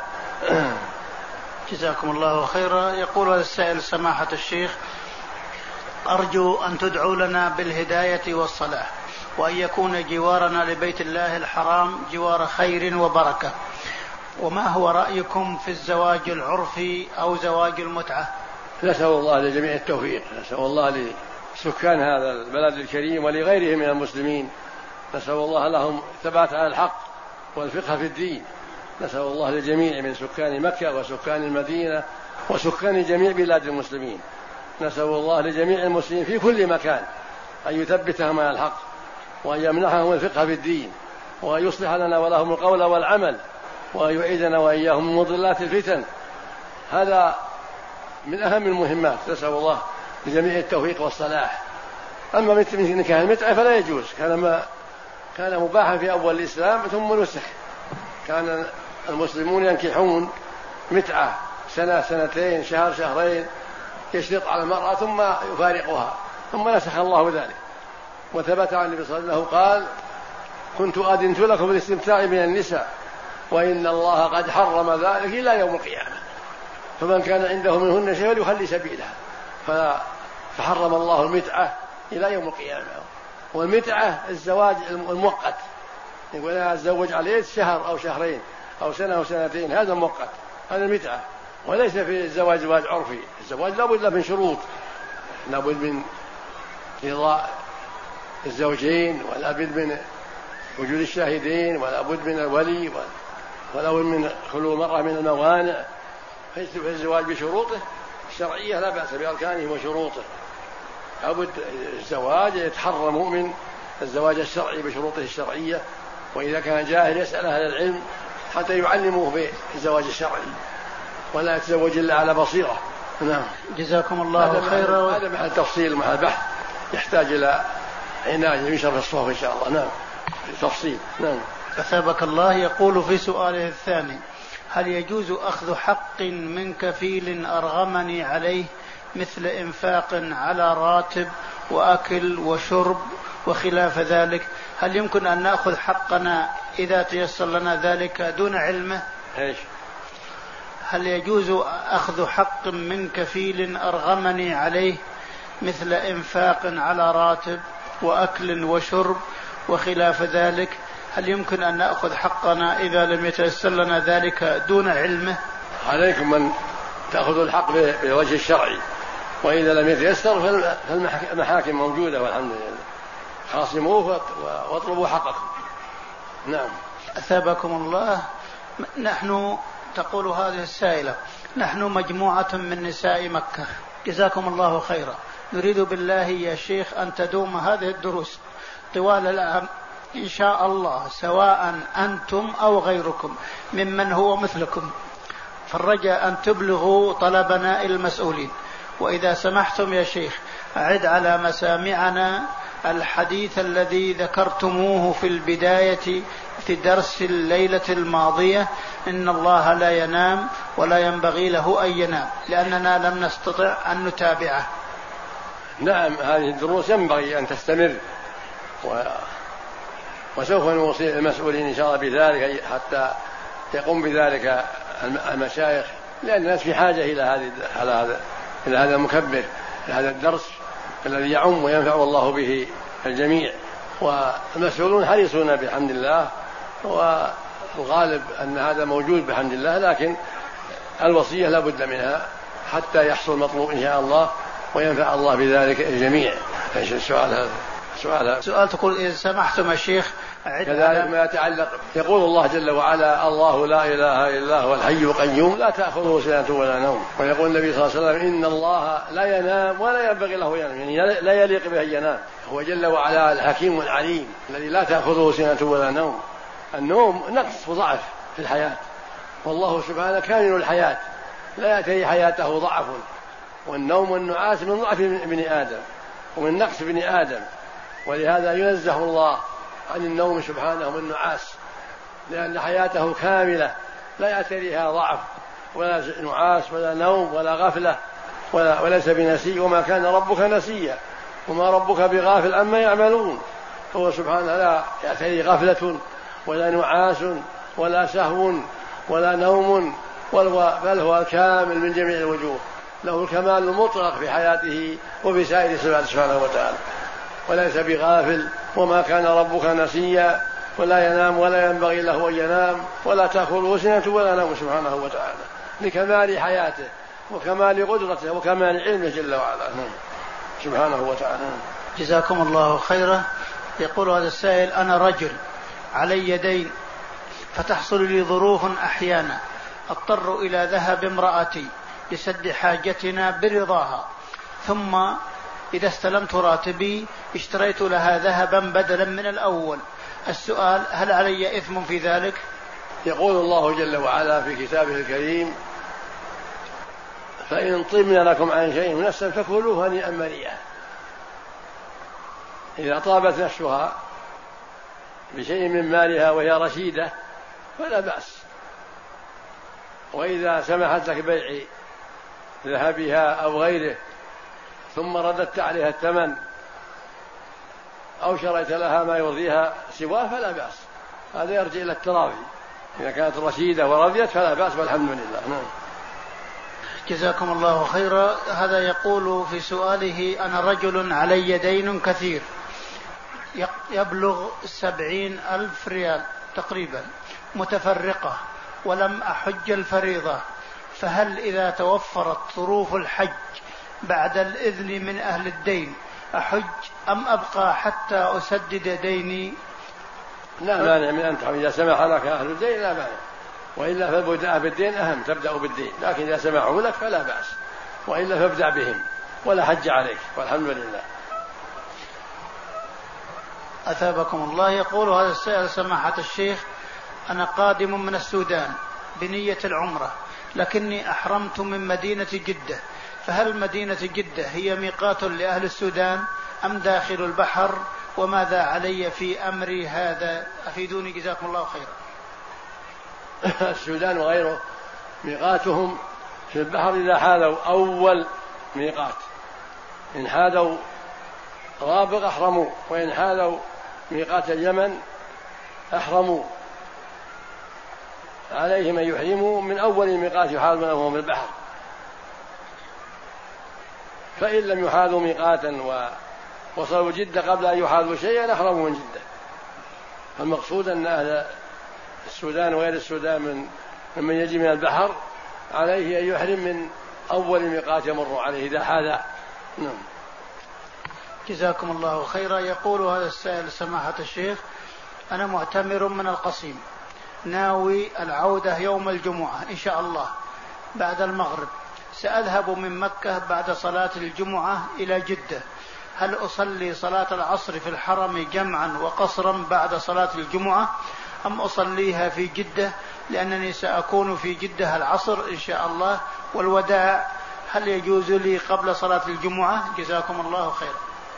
جزاكم الله خيرا. يقول هذا السائل: سماحة الشيخ، أرجو أن تدعوا لنا بالهداية والصلاح، وأن يكون جوارنا لبيت الله الحرام جوار خير وبركة. وما هو رأيكم في الزواج العرفي أو زواج المتعة؟ نسأل الله لجميع التوفيق، نسأل الله لسكان هذا البلد الكريم ولغيرهم من المسلمين، نسأل الله لهم ثبات على الحق والفقه في الدين. نسأل الله للجميع من سكان مكة وسكان المدينة وسكان جميع بلاد المسلمين، نسأل الله لجميع المسلمين في كل مكان أن يثبتهم على الحق وأن يمنحهم الفقه في الدين، وأن يصلح لنا ولهم القول والعمل، وأن يعيدنا وإياهم من مضلات الفتن. هذا من أهم المهمات، نسأل الله لجميع التوفيق والصلاح. أما مثل نكاح المتعة فلا يجوز، كان مباحا في أول الإسلام ثم نسخ. كان المسلمون ينكحون متعة سنة سنتين شهر شهرين، يشرط على المرأة ثم يفارقها، ثم نسخ الله ذلك. وثبت عن النبي صلى الله عليه وسلم قال: كنت أذنت لكم بالاستمتاع من النساء وإن الله قد حرم ذلك إلى يوم القيامة، فمن كان عنده منهن شيء فليخلي سبيلها. فحرم الله المتعة إلى يوم القيامة. والمتعة الزواج المؤقت، يقول أنا أتزوج عليه شهر أو شهرين أو سنة أو سنتين، هذا مؤقت، هذا المتعة. وليس في الزواج زواج عرفي. الزواج لابد له من شروط، لابد من رضاء الزوجين، ولابد من وجود الشاهدين، ولابد من الولي، ولابد من خلو المرأة من الموانع. فالزواج بشروطه الشرعية لا بأس بأركانه وشروطه. لابد الزواج يتحرى مؤمن الزواج الشرعي بشروطه الشرعية، وإذا كان جاهل يسأل أهل العلم حتى يعلموه بالزواج الشرعي، ولا يتزوج إلا على بصيرة. نعم. جزاكم الله خيرا. هذا محل تفصيل، محل بحث يحتاج إلى عناية يشرف الصوف إن شاء الله. نعم، تفصيل. نعم. أثابك الله. يقول في سؤاله الثاني: هل يجوز أخذ حق من كفيل أرغمني عليه مثل إنفاق على راتب وأكل وشرب وخلاف ذلك؟ هل يمكن أن نأخذ حقنا إذا تيسر لنا ذلك دون علمه؟ إيش؟ هل يجوز أخذ حق من كفيل أرغمني عليه مثل إنفاق على راتب وأكل وشرب وخلاف ذلك؟ هل يمكن أن نأخذ حقنا إذا لم يتيسر لنا ذلك دون علمه؟ عليكم من تأخذوا الحق بوجه الشرعي، وإذا لم يتيسر فالمحاكم موجودة والحمد لله، خاصموه واطلبوا حقكم. نعم. أثابكم الله. نحن تقول هذه السائلة: نحن مجموعة من نساء مكة جزاكم الله خيرا، نريد بالله يا شيخ أن تدوم هذه الدروس طوال العام إن شاء الله، سواء أنتم أو غيركم ممن هو مثلكم، فالرجاء أن تبلغوا طلبنا إلى المسؤولين. وإذا سمحتم يا شيخ أعد على مسامعنا الحديث الذي ذكرتموه في البداية في درس الليلة الماضية: إن الله لا ينام ولا ينبغي له أن ينام، لأننا لم نستطع أن نتابعه. نعم، هذه الدروس ينبغي أن تستمر، وسوف نوصي المسؤولين إن شاء الله بذلك حتى يقوم بذلك المشايخ، لأن الناس في حاجة إلى هذا المكبر، إلى هذا الدرس الذي يعم وينفع الله به الجميع. والمسؤولون حريصون بحمد الله، والغالب أن هذا موجود بحمد الله، لكن الوصية لا بد منها حتى يحصل مطلوب إن شاء الله وينفع الله بذلك الجميع. ايش السؤال هذا؟ سؤال تقول: إذا سمحتم يا شيخ كذلك ما يتعلق، يقول الله جل وعلا: الله لا إله إلا هو الحي القيوم لا تأخذه سنة ولا نوم. ويقول النبي صلى الله عليه وسلم: إن الله لا ينام ولا ينبغي له ينام، يعني لا يليق به ينام. هو جل وعلا الحكيم العليم الذي لا تأخذه سنة ولا نوم. النوم نقص وضعف في الحياة، والله سبحانه كامل الحياة لا يأتي حياته ضعف. والنوم والنعاس من ضعف ابن آدم ومن نقص ابن آدم، ولهذا ينزه الله عن النوم سبحانه والنعاس، لأن حياته كاملة لا يأتيها ضعف ولا نعاس ولا نوم ولا غفلة وليس بنسي. وما كان ربك نسيا وما ربك بغافل عما يعملون. هو سبحانه لا يأتي غفلة ولا نعاس ولا سهو ولا نوم، بل هو الكامل من جميع الوجوه، له الكمال المطلق في حياته وفي سائر صفاته سبحانه وتعالى، وليس بغافل. وما كان ربك نسيا ولا ينام ولا ينبغي له أن ينام ولا تأخذه سنة ولا نوم سبحانه وتعالى، لكمال حياته وكمال قدرته وكمال علمه جل وعلا سبحانه وتعالى. جزاكم الله خيرا. يقول هذا السائل: أنا رجل علي دين، فتحصل لي ظروف أحيانا أضطر إلى ذهاب امرأتي لسد حاجتنا برضاها، ثم إذا استلمت راتبي اشتريت لها ذهبا بدلا من الأول. السؤال: هل علي إثم في ذلك؟ يقول الله جل وعلا في كتابه الكريم: فإن طبن لكم عن شيء نفسا فكلوه هنيئا مريئا. إذا طابت نفسها بشيء من مالها وهي رشيدة فلا بأس، وإذا سمحت لك بيع ذهبها أو غيره ثم رددت عليها الثمن أو شريت لها ما يرضيها سواه فلا بأس، هذا يرجع إلى التراضي. إذا كانت رشيدة ورضيت فلا بأس والحمد لله. جزاكم الله خيرا. هذا يقول في سؤاله: أنا رجل علي دين كثير يبلغ 70,000 ريال تقريبا متفرقة، ولم أحج الفريضة، فهل إذا توفرت ظروف الحج بعد الإذن من أهل الدين أحج أم أبقى حتى أسدد ديني؟ لا مانع من أن تحج إذا سمح لك أهل الدين، لا مانع، وإلا فالبداء بالدين أهم، تبدأ بالدين، لكن إذا سمحوا لك فلا بأس، وإلا فابدأ بهم ولا حج عليك والحمد لله. أثابكم الله. يقول هذا السائل: سماحة الشيخ، أنا قادم من السودان بنية العمرة، لكني أحرمت من مدينة جدة، فهل مدينة جدة هي ميقات لأهل السودان أم داخل البحر؟ وماذا علي في أمري هذا؟ أفيدوني جزاكم الله خيرا. السودان وغيره ميقاتهم في البحر إذا حاذوا أول ميقات، إن حاذوا رابغ أحرموا، وإن حاذوا ميقات اليمن أحرموا. عليهم أن يحرموا من أول ميقات يحاذونه وهم البحر، فإن لم يحاذوا ميقاتا ووصلوا جدة قبل أن يحاذوا شيئا أحرموا من جدة. المقصود أن أهل السودان وغير السودان من يجي من البحر عليه أن يحرم من أول ميقات يمر عليه إذا حاذى. جزاكم الله خيرا. يقول هذا السائل: سماحة الشيخ، أنا معتمر من القصيم، ناوي العودة يوم الجمعة إن شاء الله بعد المغرب، سأذهب من مكة بعد صلاة الجمعة إلى جدة، هل أصلي صلاة العصر في الحرم جمعا وقصرا بعد صلاة الجمعة أم أصليها في جدة، لأنني سأكون في جدة العصر إن شاء الله والوداع، هل يجوز لي قبل صلاة الجمعة؟ جزاكم الله خيرا.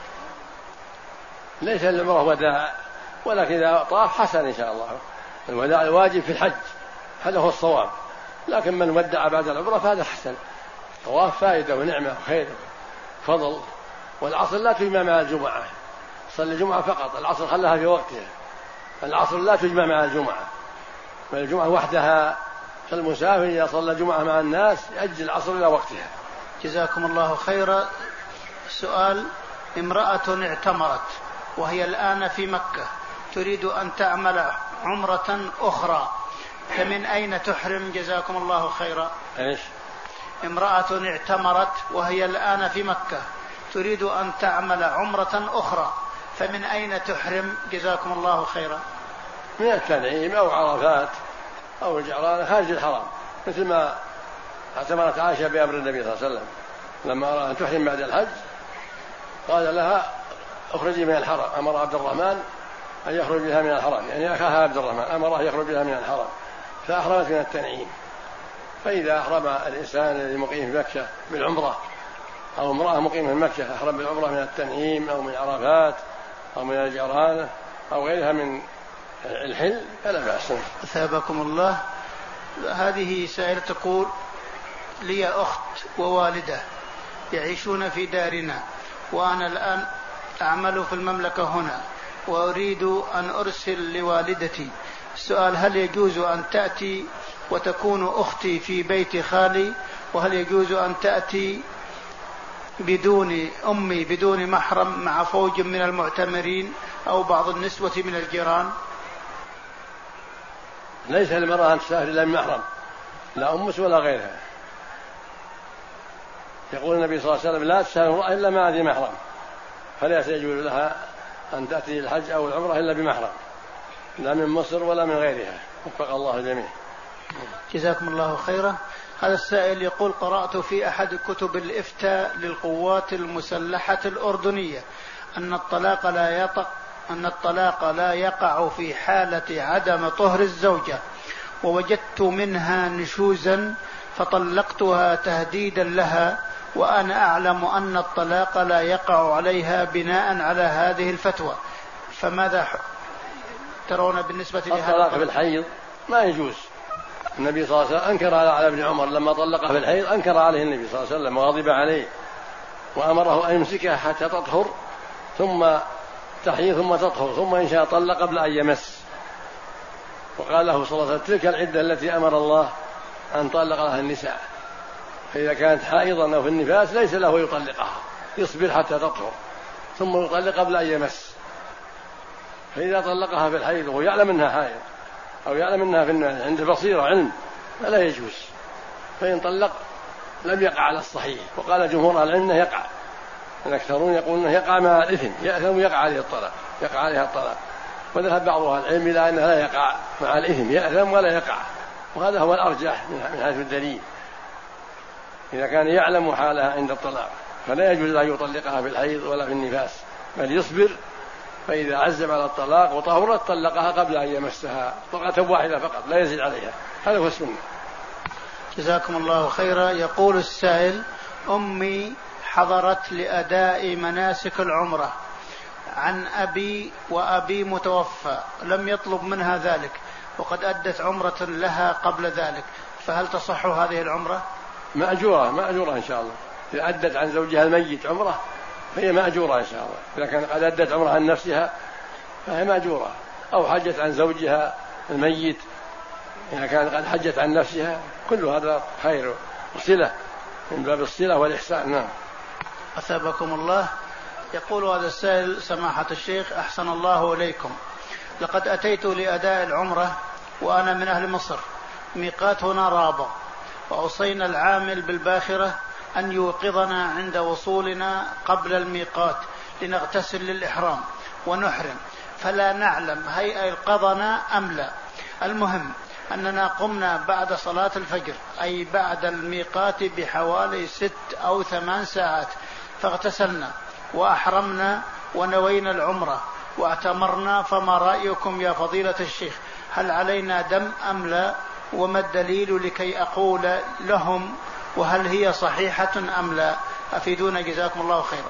ليس العمرة وداع، ولكن إذا طاف حسن إن شاء الله. الوداع الواجب في الحج، هذا هو الصواب، لكن من ودع بعد العمرة فهذا حسن. طواف فائدة ونعمة وخير فضل. والعصر لا تجمع مع الجمعة، صلي الجمعة فقط، العصر خلها في وقتها. العصر لا تجمع مع الجمعة، والجمعة وحدها، فالمسافر إذا صلى الجمعة مع الناس يأجل العصر إلى وقتها. جزاكم الله خيرا. سؤال: امرأة اعتمرت وهي الآن في مكة تريد أن تعمل عمرة أخرى، فمن أين تحرم؟ جزاكم الله خيرا. إيش؟ امرأة اعتمرت وهي الآن في مكة تريد أن تعمل عمرة أخرى، فمن أين تحرم؟ جزاكم الله خيرا. من التنعيم أو عرفات أو الجعرانة خارج الحرم، مثل ما اعتمرت عائشة بأمر النبي صلى الله عليه وسلم لما أراد أن تحرم بعد الحج، قال لها اخرجي من الحرم. أمر عبد الرحمن أن يخرج بها من الحرم، يعني أخاها عبد الرحمن أمره يخرج بها من الحرم، فأحرمت من التنعيم. فإذا أحرم الإنسان الذي مقيم في مكة بالعمرة أو امرأة مقيمة في مكة أحرم بالعمرة من التنعيم أو من عرفات أو من الجعرانة أو غيرها من الحل فلا بأس. أثابكم الله. هذه سائلة تقول: لي أخت ووالدة يعيشون في دارنا، وأنا الآن أعمل في المملكة هنا، وأريد أن أرسل لوالدتي. السؤال: هل يجوز أن تأتي وتكون أختي في بيت خالي، وهل يجوز أن تأتي بدون أمي بدون محرم مع فوج من المعتمرين أو بعض النسوة من الجيران؟ ليس للمرأة أن تسافر إلا من محرم، لا أمس ولا غيرها. يقول النبي صلى الله عليه وسلم: لا تسافر امرأة إلا مع ذي محرم، فلا يجوز لها أن تأتي الحج أو العمرة إلا بمحرم، لا من مصر ولا من غيرها، وفق الله الجميع. جزاكم الله خيرا. هذا السائل يقول: قرأت في أحد كتب الإفتاء للقوات المسلحة الأردنية أن الطلاق لا يقع في حالة عدم طهر الزوجة، ووجدت منها نشوزا فطلقتها تهديدا لها، وأنا أعلم أن الطلاق لا يقع عليها بناء على هذه الفتوى، فماذا ترون بالنسبة لهذا؟ الطلاق في الحيض ما يجوز. النبي صلى الله عليه وسلم أنكر على ابن عمر لما طلقه في الحيض، أنكر عليه النبي صلى الله عليه وسلم وغضب عليه وأمره أن يمسكها حتى تطهر ثم تحيض ثم تطهر، ثم إن شاء طلق قبل أن يمس. وقال له صلى الله عليه وسلم: تلك العدة التي أمر الله أن طلق لها النساء، فإذا كانت حائضا أو في النفاس ليس له يطلقها، يصبر حتى تطهر ثم يطلق قبل أن يمس. فإذا طلقها في الحيض وهو يعلم أنها حائض أو يعلم أنها عند بصيرة علم فلا يجوز. فإن طلق لم يقع على الصحيح، وقال جمهور العلم أنه يقع، الأكثرون يقولون أنه يقع مع الإثم، يأثم يقع عليه الطلاق، يقع عليها الطلاق. وذهب بعض أهل العلم إلى أنه لا يقع مع الإثم، يأثم ولا يقع، وهذا هو الأرجح من حيث الدليل. إذا كان يعلم حالها عند الطلاق فلا يجوز أن يطلقها في الحيض ولا في النفاس، بل يصبر، فإذا عزم على الطلاق وطهرت طلقها قبل أن يمسها طلقة واحدة فقط لا يزيد عليها. هذا هو السنة. جزاكم الله خيرا. يقول السائل: أمي حضرت لأداء مناسك العمرة عن أبي، وأبي متوفى، لم يطلب منها ذلك، وقد أدت عمرة لها قبل ذلك، فهل تصح هذه العمرة؟ مأجورة إن شاء الله. إذا أدت عن زوجها الميت عمرة فهي مأجورة إن شاء الله. إذا كان قد أدت عمرة عن نفسها فهي مأجورة، أو حجت عن زوجها الميت إذا كان قد حجت عن نفسها، كل هذا خير وصلة من باب الصلة والإحسان. نعم. أثابكم الله. يقول هذا السائل: سماحة الشيخ أحسن الله إليكم، لقد أتيت لأداء العمرة وأنا من أهل مصر، ميقات هنا رابغ، وأوصينا العامل بالباخرة أن يوقظنا عند وصولنا قبل الميقات لنغتسل للإحرام ونحرم، فلا نعلم هل أيقظنا أم لا. المهم أننا قمنا بعد صلاة الفجر أي بعد الميقات بحوالي 6 أو 8 ساعات، فاغتسلنا وأحرمنا ونوينا العمرة واعتمرنا. فما رأيكم يا فضيلة الشيخ، هل علينا دم أم لا؟ وما الدليل لكي أقول لهم وهل هي صحيحة أم لا؟ أفيدونا جزاكم الله خيرا.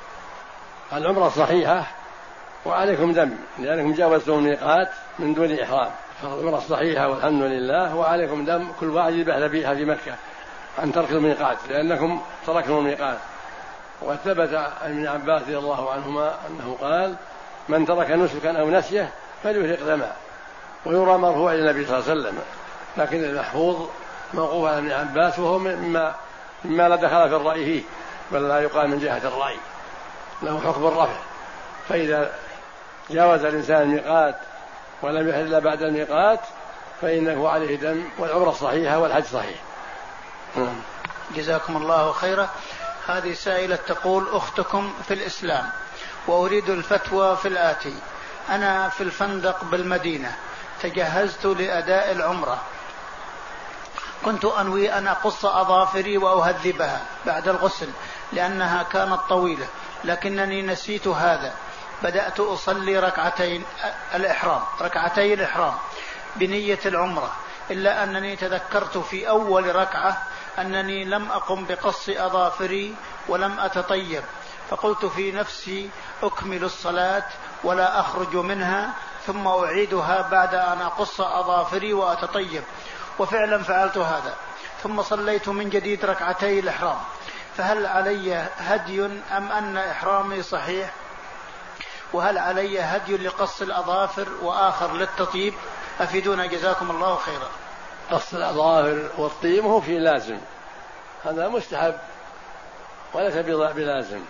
العمرة صحيحة وعليكم دم لأنكم جاوزتم الميقات من دون إحرام، فالعمرة صحيحة والحمد لله، وعليكم دم كل واحد يذبح ذبيحة في مكة عن ترك الميقات لأنكم تركتم الميقات. وثبت عن ابن عباس رضي الله عنهما أنه قال: من ترك نسكا أو نسيه فليهرق دمه. ويرى مرفوع إلى النبي صلى الله عليه وسلم، لكن المحفوظ موقوف على ابن عباس، وهو مما لا دخل في الرأي فيه، بل لا يقال من جهة الرأي، له حكم الرفع. فإذا جاوز الإنسان الميقات ولم يحل إلا بعد الميقات فإنه عليه دم، والعمرة صحيحة والحج صحيح. جزاكم الله خيرا. هذه سائلة تقول: أختكم في الإسلام وأريد الفتوى في الآتي. أنا في الفندق بالمدينة، تجهزت لأداء العمرة، كنت أنوي أن أقص أظافري وأهذبها بعد الغسل لأنها كانت طويلة، لكنني نسيت هذا. بدأت أصلي ركعتي الإحرام بنية العمرة، إلا أنني تذكرت في أول ركعة أنني لم أقم بقص أظافري ولم أتطيب، فقلت في نفسي أكمل الصلاة ولا أخرج منها ثم أعيدها بعد أن أقص أظافري وأتطيب، وفعلا فعلت هذا، ثم صليت من جديد ركعتي الإحرام. فهل علي هدي أم أن إحرامي صحيح؟ وهل علي هدي لقص الأظافر وآخر للتطيب؟ أفيدونا جزاكم الله خيرا. قص الأظافر والطيب هو في لازم، هذا مستحب وليس بلازم،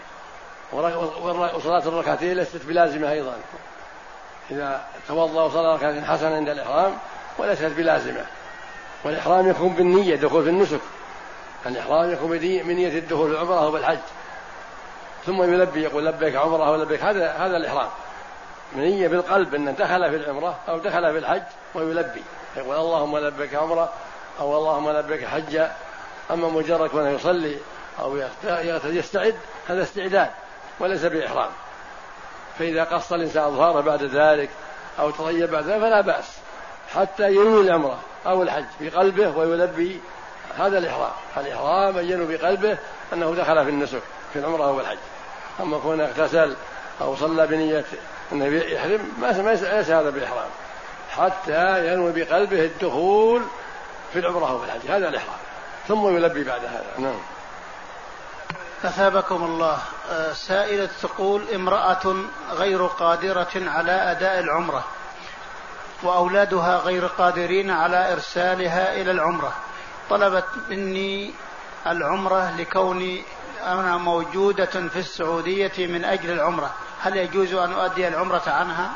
وصلاة الركعتين ليست بلازمة أيضا. إذا توضأ وصلى ركعتين حسن عند الإحرام وليست بلازمة. والإحرام يكون بالنية، دخول في النسك، الإحرام يكون بنية الدخول في العمرة أو بالحج، ثم يلبي يقول لبيك عمرة أو لبيك، هذا الإحرام، نية بالقلب أن دخل في العمرة أو دخل في الحج، ويلبي يقول اللهم لبيك عمرة أو اللهم لبيك حجة. أما مجرد أنه يصلي أو يستعد هذا استعداد وليس بإحرام. فإذا قص الإنسان أظهاره بعد ذلك أو تطيب بعد ذلك فلا بأس، حتى ينوي العمرة أو الحج بقلبه ويلبي، هذا الإحرام أن ينوي بقلبه أنه دخل في النسك في العمرة أو الحج. أما كون اغتسل أو صلى بنية أنه يحرم ليس هذا بإحرام، حتى ينوي بقلبه الدخول في العمرة أو الحج، هذا الإحرام، ثم يلبي بعد هذا. نعم. أثابكم الله. سائلة تقول: امرأة غير قادرة على أداء العمرة وأولادها غير قادرين على إرسالها إلى العمرة، طلبت مني العمرة لكوني أنا موجودة في السعودية من أجل العمرة، هل يجوز أن أؤدي العمرة عنها؟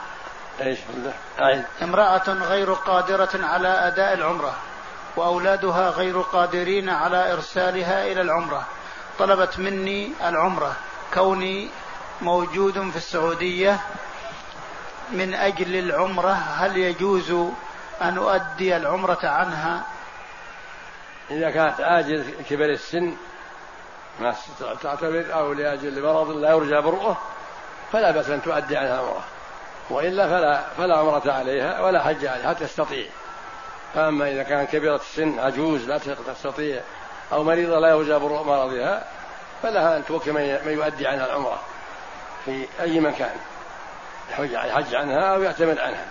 امرأة غير قادرة على أداء العمرة وأولادها غير قادرين على إرسالها إلى العمرة، طلبت مني العمرة كوني موجود في السعودية من أجل العمرة، هل يجوز أن أؤدي العمرة عنها؟ إذا كانت آجل كبر السن ما تعتبر أو لأجل مرض لا يرجى برؤه فلا بأس أن تؤدي عنها عمرة، وإلا فلا عمرة عليها ولا حج عليها حتى تستطيع. فأما إذا كان كبيرة السن عجوز لا تستطيع أو مريضة لا يرجى برؤ مرضها فلها أن توكل من يؤدي عنها العمرة في أي مكان، يحج عنها أو يعتمد عنها.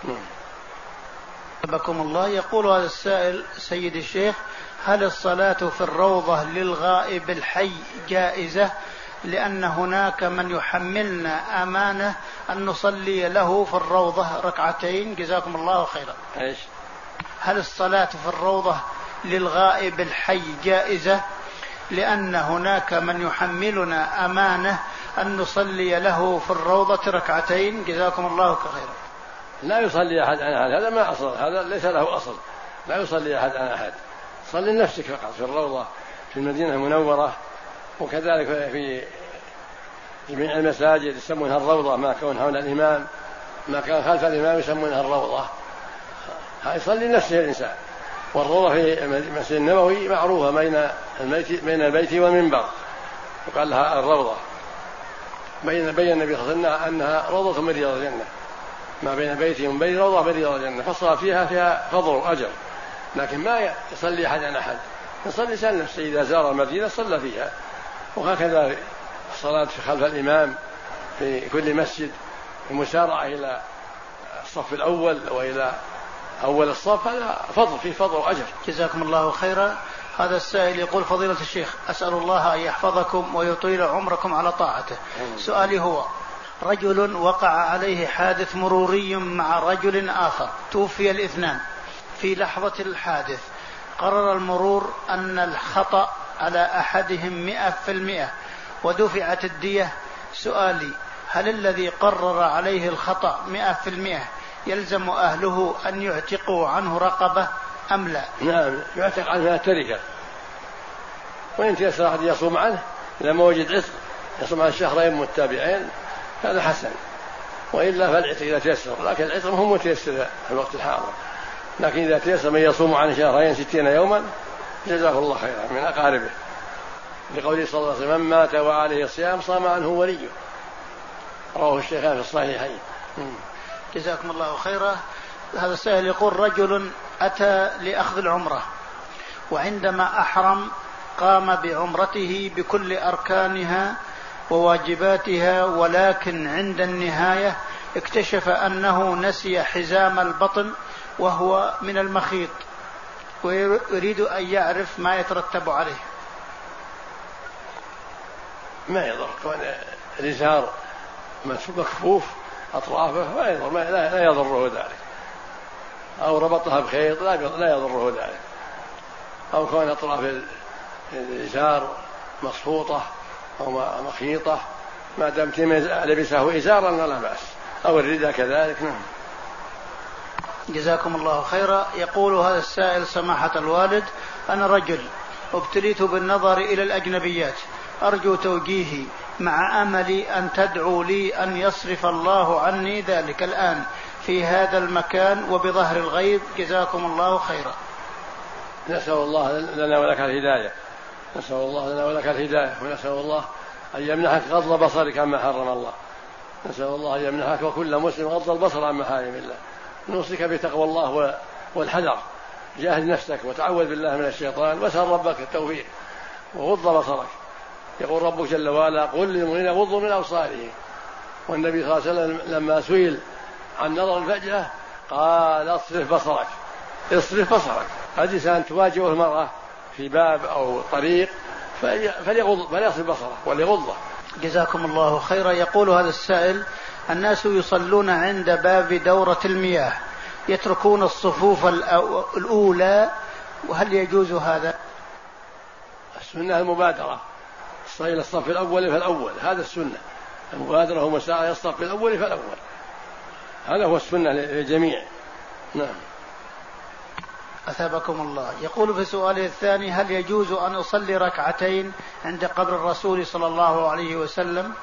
بكم الله. يقول هذا السائل: سيد الشيخ، هل الصلاة في الروضة للغائب الحي جائزة؟ لأن هناك من يحملنا أمانة أن نصلي له في الروضة ركعتين، جزاكم الله خيرا. هل الصلاة في الروضة للغائب الحي جائزة؟ لأن هناك من يحملنا أمانة أن نصلي له في الروضة ركعتين، جزاكم الله خيرا. لا يصلي أحد عن أحد، هذا ما أصل، هذا ليس له أصل، لا يصلي أحد عن أحد، صلي لنفسك فقط في الروضة في المدينة المنورة، وكذلك في جميع المساجد يسمونها الروضة ما كونها هنا الإمام، ما كان خلف الإمام يسمونها الروضة، يصلي نفسه الإنسان. والروضة في المسجد النبوي معروفة بين البيت والمنبر، وقال لها الروضة. بين النبي صلى الله عليه وسلم أنها روضة من رياض الجنة، ما بين بيتي ومن بيت روضة من رياض الجنة، فالصلاة فيها فضل وأجر، لكن ما يصلي أحد عن أحد، يصلي سال نفسه إذا زار المدينة صلى فيها. وهكذا الصلاة خلف الإمام في كل مسجد، المسارعة إلى الصف الأول وإلى أول الصف، هذا فضل فيه فضل وأجر. جزاكم الله خيرا. هذا السائل يقول: فضيلة الشيخ، أسأل الله أن يحفظكم ويطيل عمركم على طاعته. سؤالي هو: رجل وقع عليه حادث مروري مع رجل آخر، توفي الاثنان في لحظة الحادث، قرر المرور أن الخطأ على أحدهم 100% ودفعت الدية. سؤالي: هل الذي قرر عليه الخطأ 100% يلزم أهله أن يعتقوا عنه رقبة أم لا؟ نعم، يعتق عنها تركة، وإن تيسر أحد يصوم عنه إذا ما وجد عتق يصوم عن شهرين متتابعين هذا حسن، وإلا فالعتق إذا تيسر، لكن العتق هم متيسر في الوقت الحاضر، لكن إذا تيسر من يصوم عن شهرين 60 يوما جزاه الله خيرا من أقاربه، لقوله صلى الله عليه وسلم: من مات وعليه الصيام صام عنه وليه، رواه الشيخان في الصحيحين. جزاكم الله خيرا. هذا السائل يقول: رجل أتى لأخذ العمرة، وعندما أحرم قام بعمرته بكل أركانها وواجباتها، ولكن عند النهاية اكتشف أنه نسي حزام البطن وهو من المخيط، ويريد أن يعرف ما يترتب عليه. ما يضر، كون الإزار مكفوف أطرافه ما يضر، لا يضره ذلك، أو ربطها بخيط لا يضره ذلك، أو كون أطراف الإزار مصفوطة أو مخيطة، ما دام لبسه إزارا لا بأس، أو الرداء كذلك. نعم. جزاكم الله خيرا. يقول هذا السائل: سماحة الوالد، أنا رجل ابتليت بالنظر إلى الأجنبيات، أرجو توجيهي مع أملي أن تدعو لي أن يصرف الله عني ذلك الآن في هذا المكان وبظهر الغيب، جزاكم الله خيرا. نسأل الله لنا ولك الهداية، نسأل الله لنا ولك الهداية، ونسأل الله أن يمنحك غض بصرك عما حرم الله، نسأل الله أن يمنحك وكل مسلم غض البصر عن محارم الله. نوصيك بتقوى الله والحذر، جاهد نفسك وتعوذ بالله من الشيطان، واسأل ربك التوفيق وغض بصرك. يقول ربك جل وعلا: قل للمؤمنين يغضوا من أبصارهم. والنبي صلى الله عليه وسلم لما سئل عن نظر الفجأة قال: اصرف بصرك، اصرف بصرك. هذه أن تواجه المرأة في باب أو طريق فليصرف بصره وليغضه. جزاكم الله خيرا. يقول هذا السائل: الناس يصلون عند باب دورة المياه، يتركون الصفوف الأولى، وهل يجوز هذا؟ السنة المبادرة إلى الصف الأول فالأول، هذا السنة، المبادرة ومساعدة إلى الصف الأول فالأول، هذا هو السنة للجميع. نعم. أثابكم الله. يقول في سؤاله الثاني: هل يجوز أن أصلي ركعتين عند قبر الرسول صلى الله عليه وسلم؟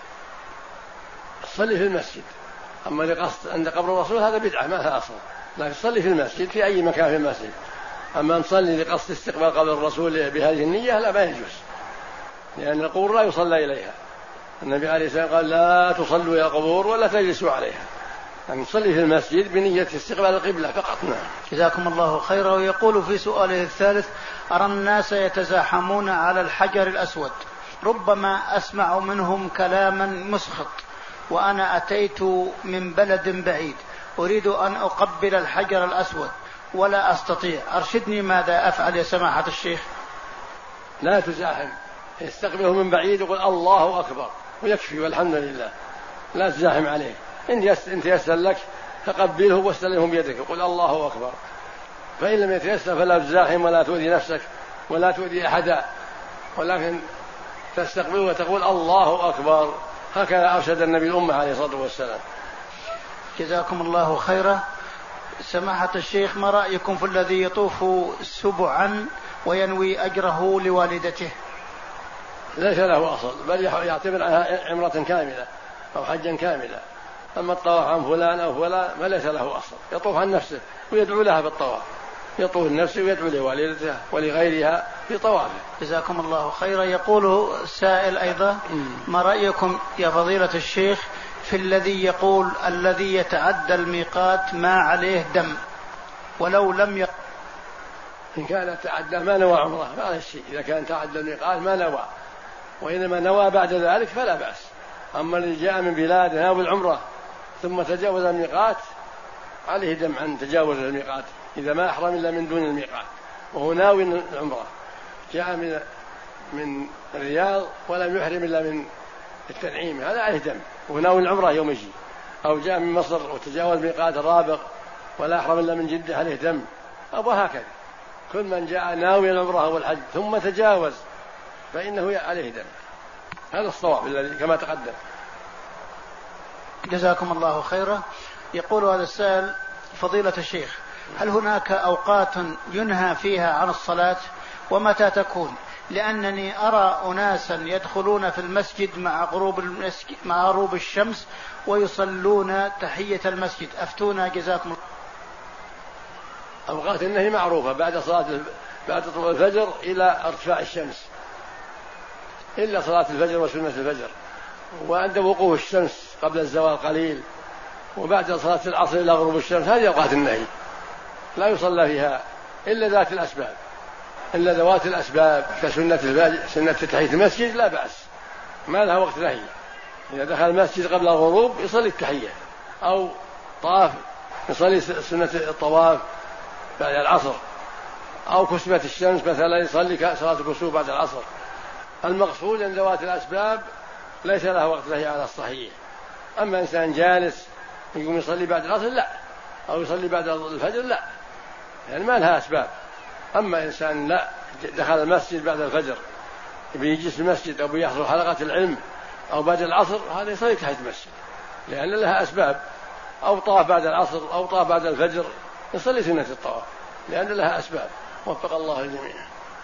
صلي في المسجد، أما لقصد عند قبر الرسول هذا بدعة ما لها أصل، لكن صلي في المسجد في أي مكان في المسجد. أما نصلي لقصد استقبال قبر الرسول بهذه النية لا، ما يجوز، لأن القبور لا يصلى إليها. النبي عليه الصلاة والسلام قال: لا تصلوا إلى القبور ولا تجلسوا عليها، يعني نصلي في المسجد بنية استقبال القبلة فقط. نعم. جزاكم الله خيرا. ويقول في سؤاله الثالث: أرى الناس يتزاحمون على الحجر الأسود، ربما أسمع منهم كلاما مسخط، وأنا أتيت من بلد بعيد أريد أن أقبل الحجر الأسود ولا أستطيع، أرشدني ماذا أفعل يا سماحة الشيخ؟ لا تزاحم، يستقبله من بعيد ويقول الله أكبر ويكفي والحمد لله، لا تزاحم عليه. إن تيسر لك فقبله واستلمه بيدك وقل الله أكبر، فإن لم يتيسر فلا تزاحم ولا تؤذي نفسك ولا تؤذي أحدا، ولكن تستقبله وتقول الله أكبر، هكذا أرشد النبي الأمة عليه الصلاة والسلام. جزاكم الله خيرا. سماحة الشيخ، ما رأيكم في الذي يطوف سبعا وينوي أجره لوالدته؟ ليس له أصل، بل يعتبر عنها عمرة كاملة أو حجا كاملة، أما الطواف عن فلان أو فلان ما ليس له أصل، يطوف عن نفسه ويدعو لها بالطواف، يطوف نفسه ويدعو لوالدته ولغيرها في طوافه. جزاكم الله خيرا. يقول السائل أيضا: ما رأيكم يا فضيلة الشيخ في الذي يقول الذي يتعدى الميقات ما عليه دم ولو لم إن كان تعدى ما نوى عمره فهذا الشيء، إذا كان تعدى الميقات ما نوى، وإنما نوى بعد ذلك فلا بأس. أما الذي جاء من بلاد ناوي العمرة ثم تجاوز الميقات عليه دم عن تجاوز الميقات، إذا ما أحرم إلا من دون الميقات وهو ناوي العمرة، جاء من الرياض ولم يحرم إلا من التنعيم، هذا عليه دم وناوي العمرة يوم يجي. أو جاء من مصر وتجاوز ميقات الرابغ ولا أحرم إلا من جدة عليه دم، أو هكذا. كل من جاء ناوي العمرة والحج ثم تجاوز فإنه عليه دم. هذا الصواب الذي كما تقدم. جزاكم الله خيرا. يقول هذا السائل: فضيلة الشيخ، هل هناك أوقات ينهى فيها عن الصلاة ومتى تكون؟ لأنني أرى أناسا يدخلون في المسجد مع غروب الشمس ويصلون تحية المسجد، أفتونا جزاكم الله. أوقات النهي معروفة بعد طلوع الفجر إلى ارتفاع الشمس، إلا صلاة الفجر وسنة الفجر، وعند وقوف الشمس قبل الزوال قليل، وبعد صلاة العصر إلى غروب الشمس. هذه أوقات النهي لا يصلى فيها إلا ذات الأسباب، إلا ذوات الأسباب سنة تحية المسجد لا بأس، ما لها وقت نهي. إذا دخل المسجد قبل الغروب يصلي التحية، أو طاف يصلي سنة الطواف بعد العصر، أو كسبت الشمس مثلا يصلي صلاة الكسوف بعد العصر. المقصود أن ذوات الأسباب ليس لها وقت نهي على الصحيح. أما إنسان جالس يقوم يصلي بعد العصر لا، أو يصلي بعد الفجر لا، يعني ما لها أسباب. أما إنسان لا دخل المسجد بعد الفجر بيجلس المسجد أو بيحضر حلقة العلم أو بعد العصر، هذا يصلي تحت المسجد لأن لها أسباب. أو طاف بعد العصر أو طاف بعد الفجر يصلي سنة الطواف لأن لها أسباب. وفق الله الجميع.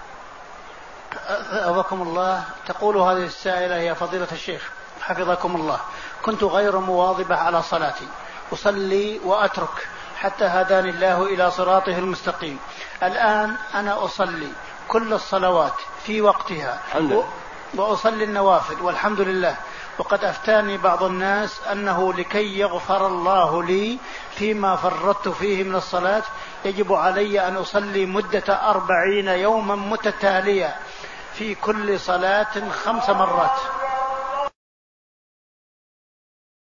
أوفقكم الله. تقول هذه السائلة: يا فضيلة الشيخ حفظكم الله، كنت غير مواظبة على صلاتي، أصلي وأترك حتى هداني الله إلى صراطه المستقيم. الآن أنا أصلي كل الصلوات في وقتها وأصلي النوافل والحمد لله. وقد أفتاني بعض الناس أنه لكي يغفر الله لي فيما فرطت فيه من الصلاة يجب علي أن أصلي مدة 40 يوما متتالية في كل صلاة 5 مرات.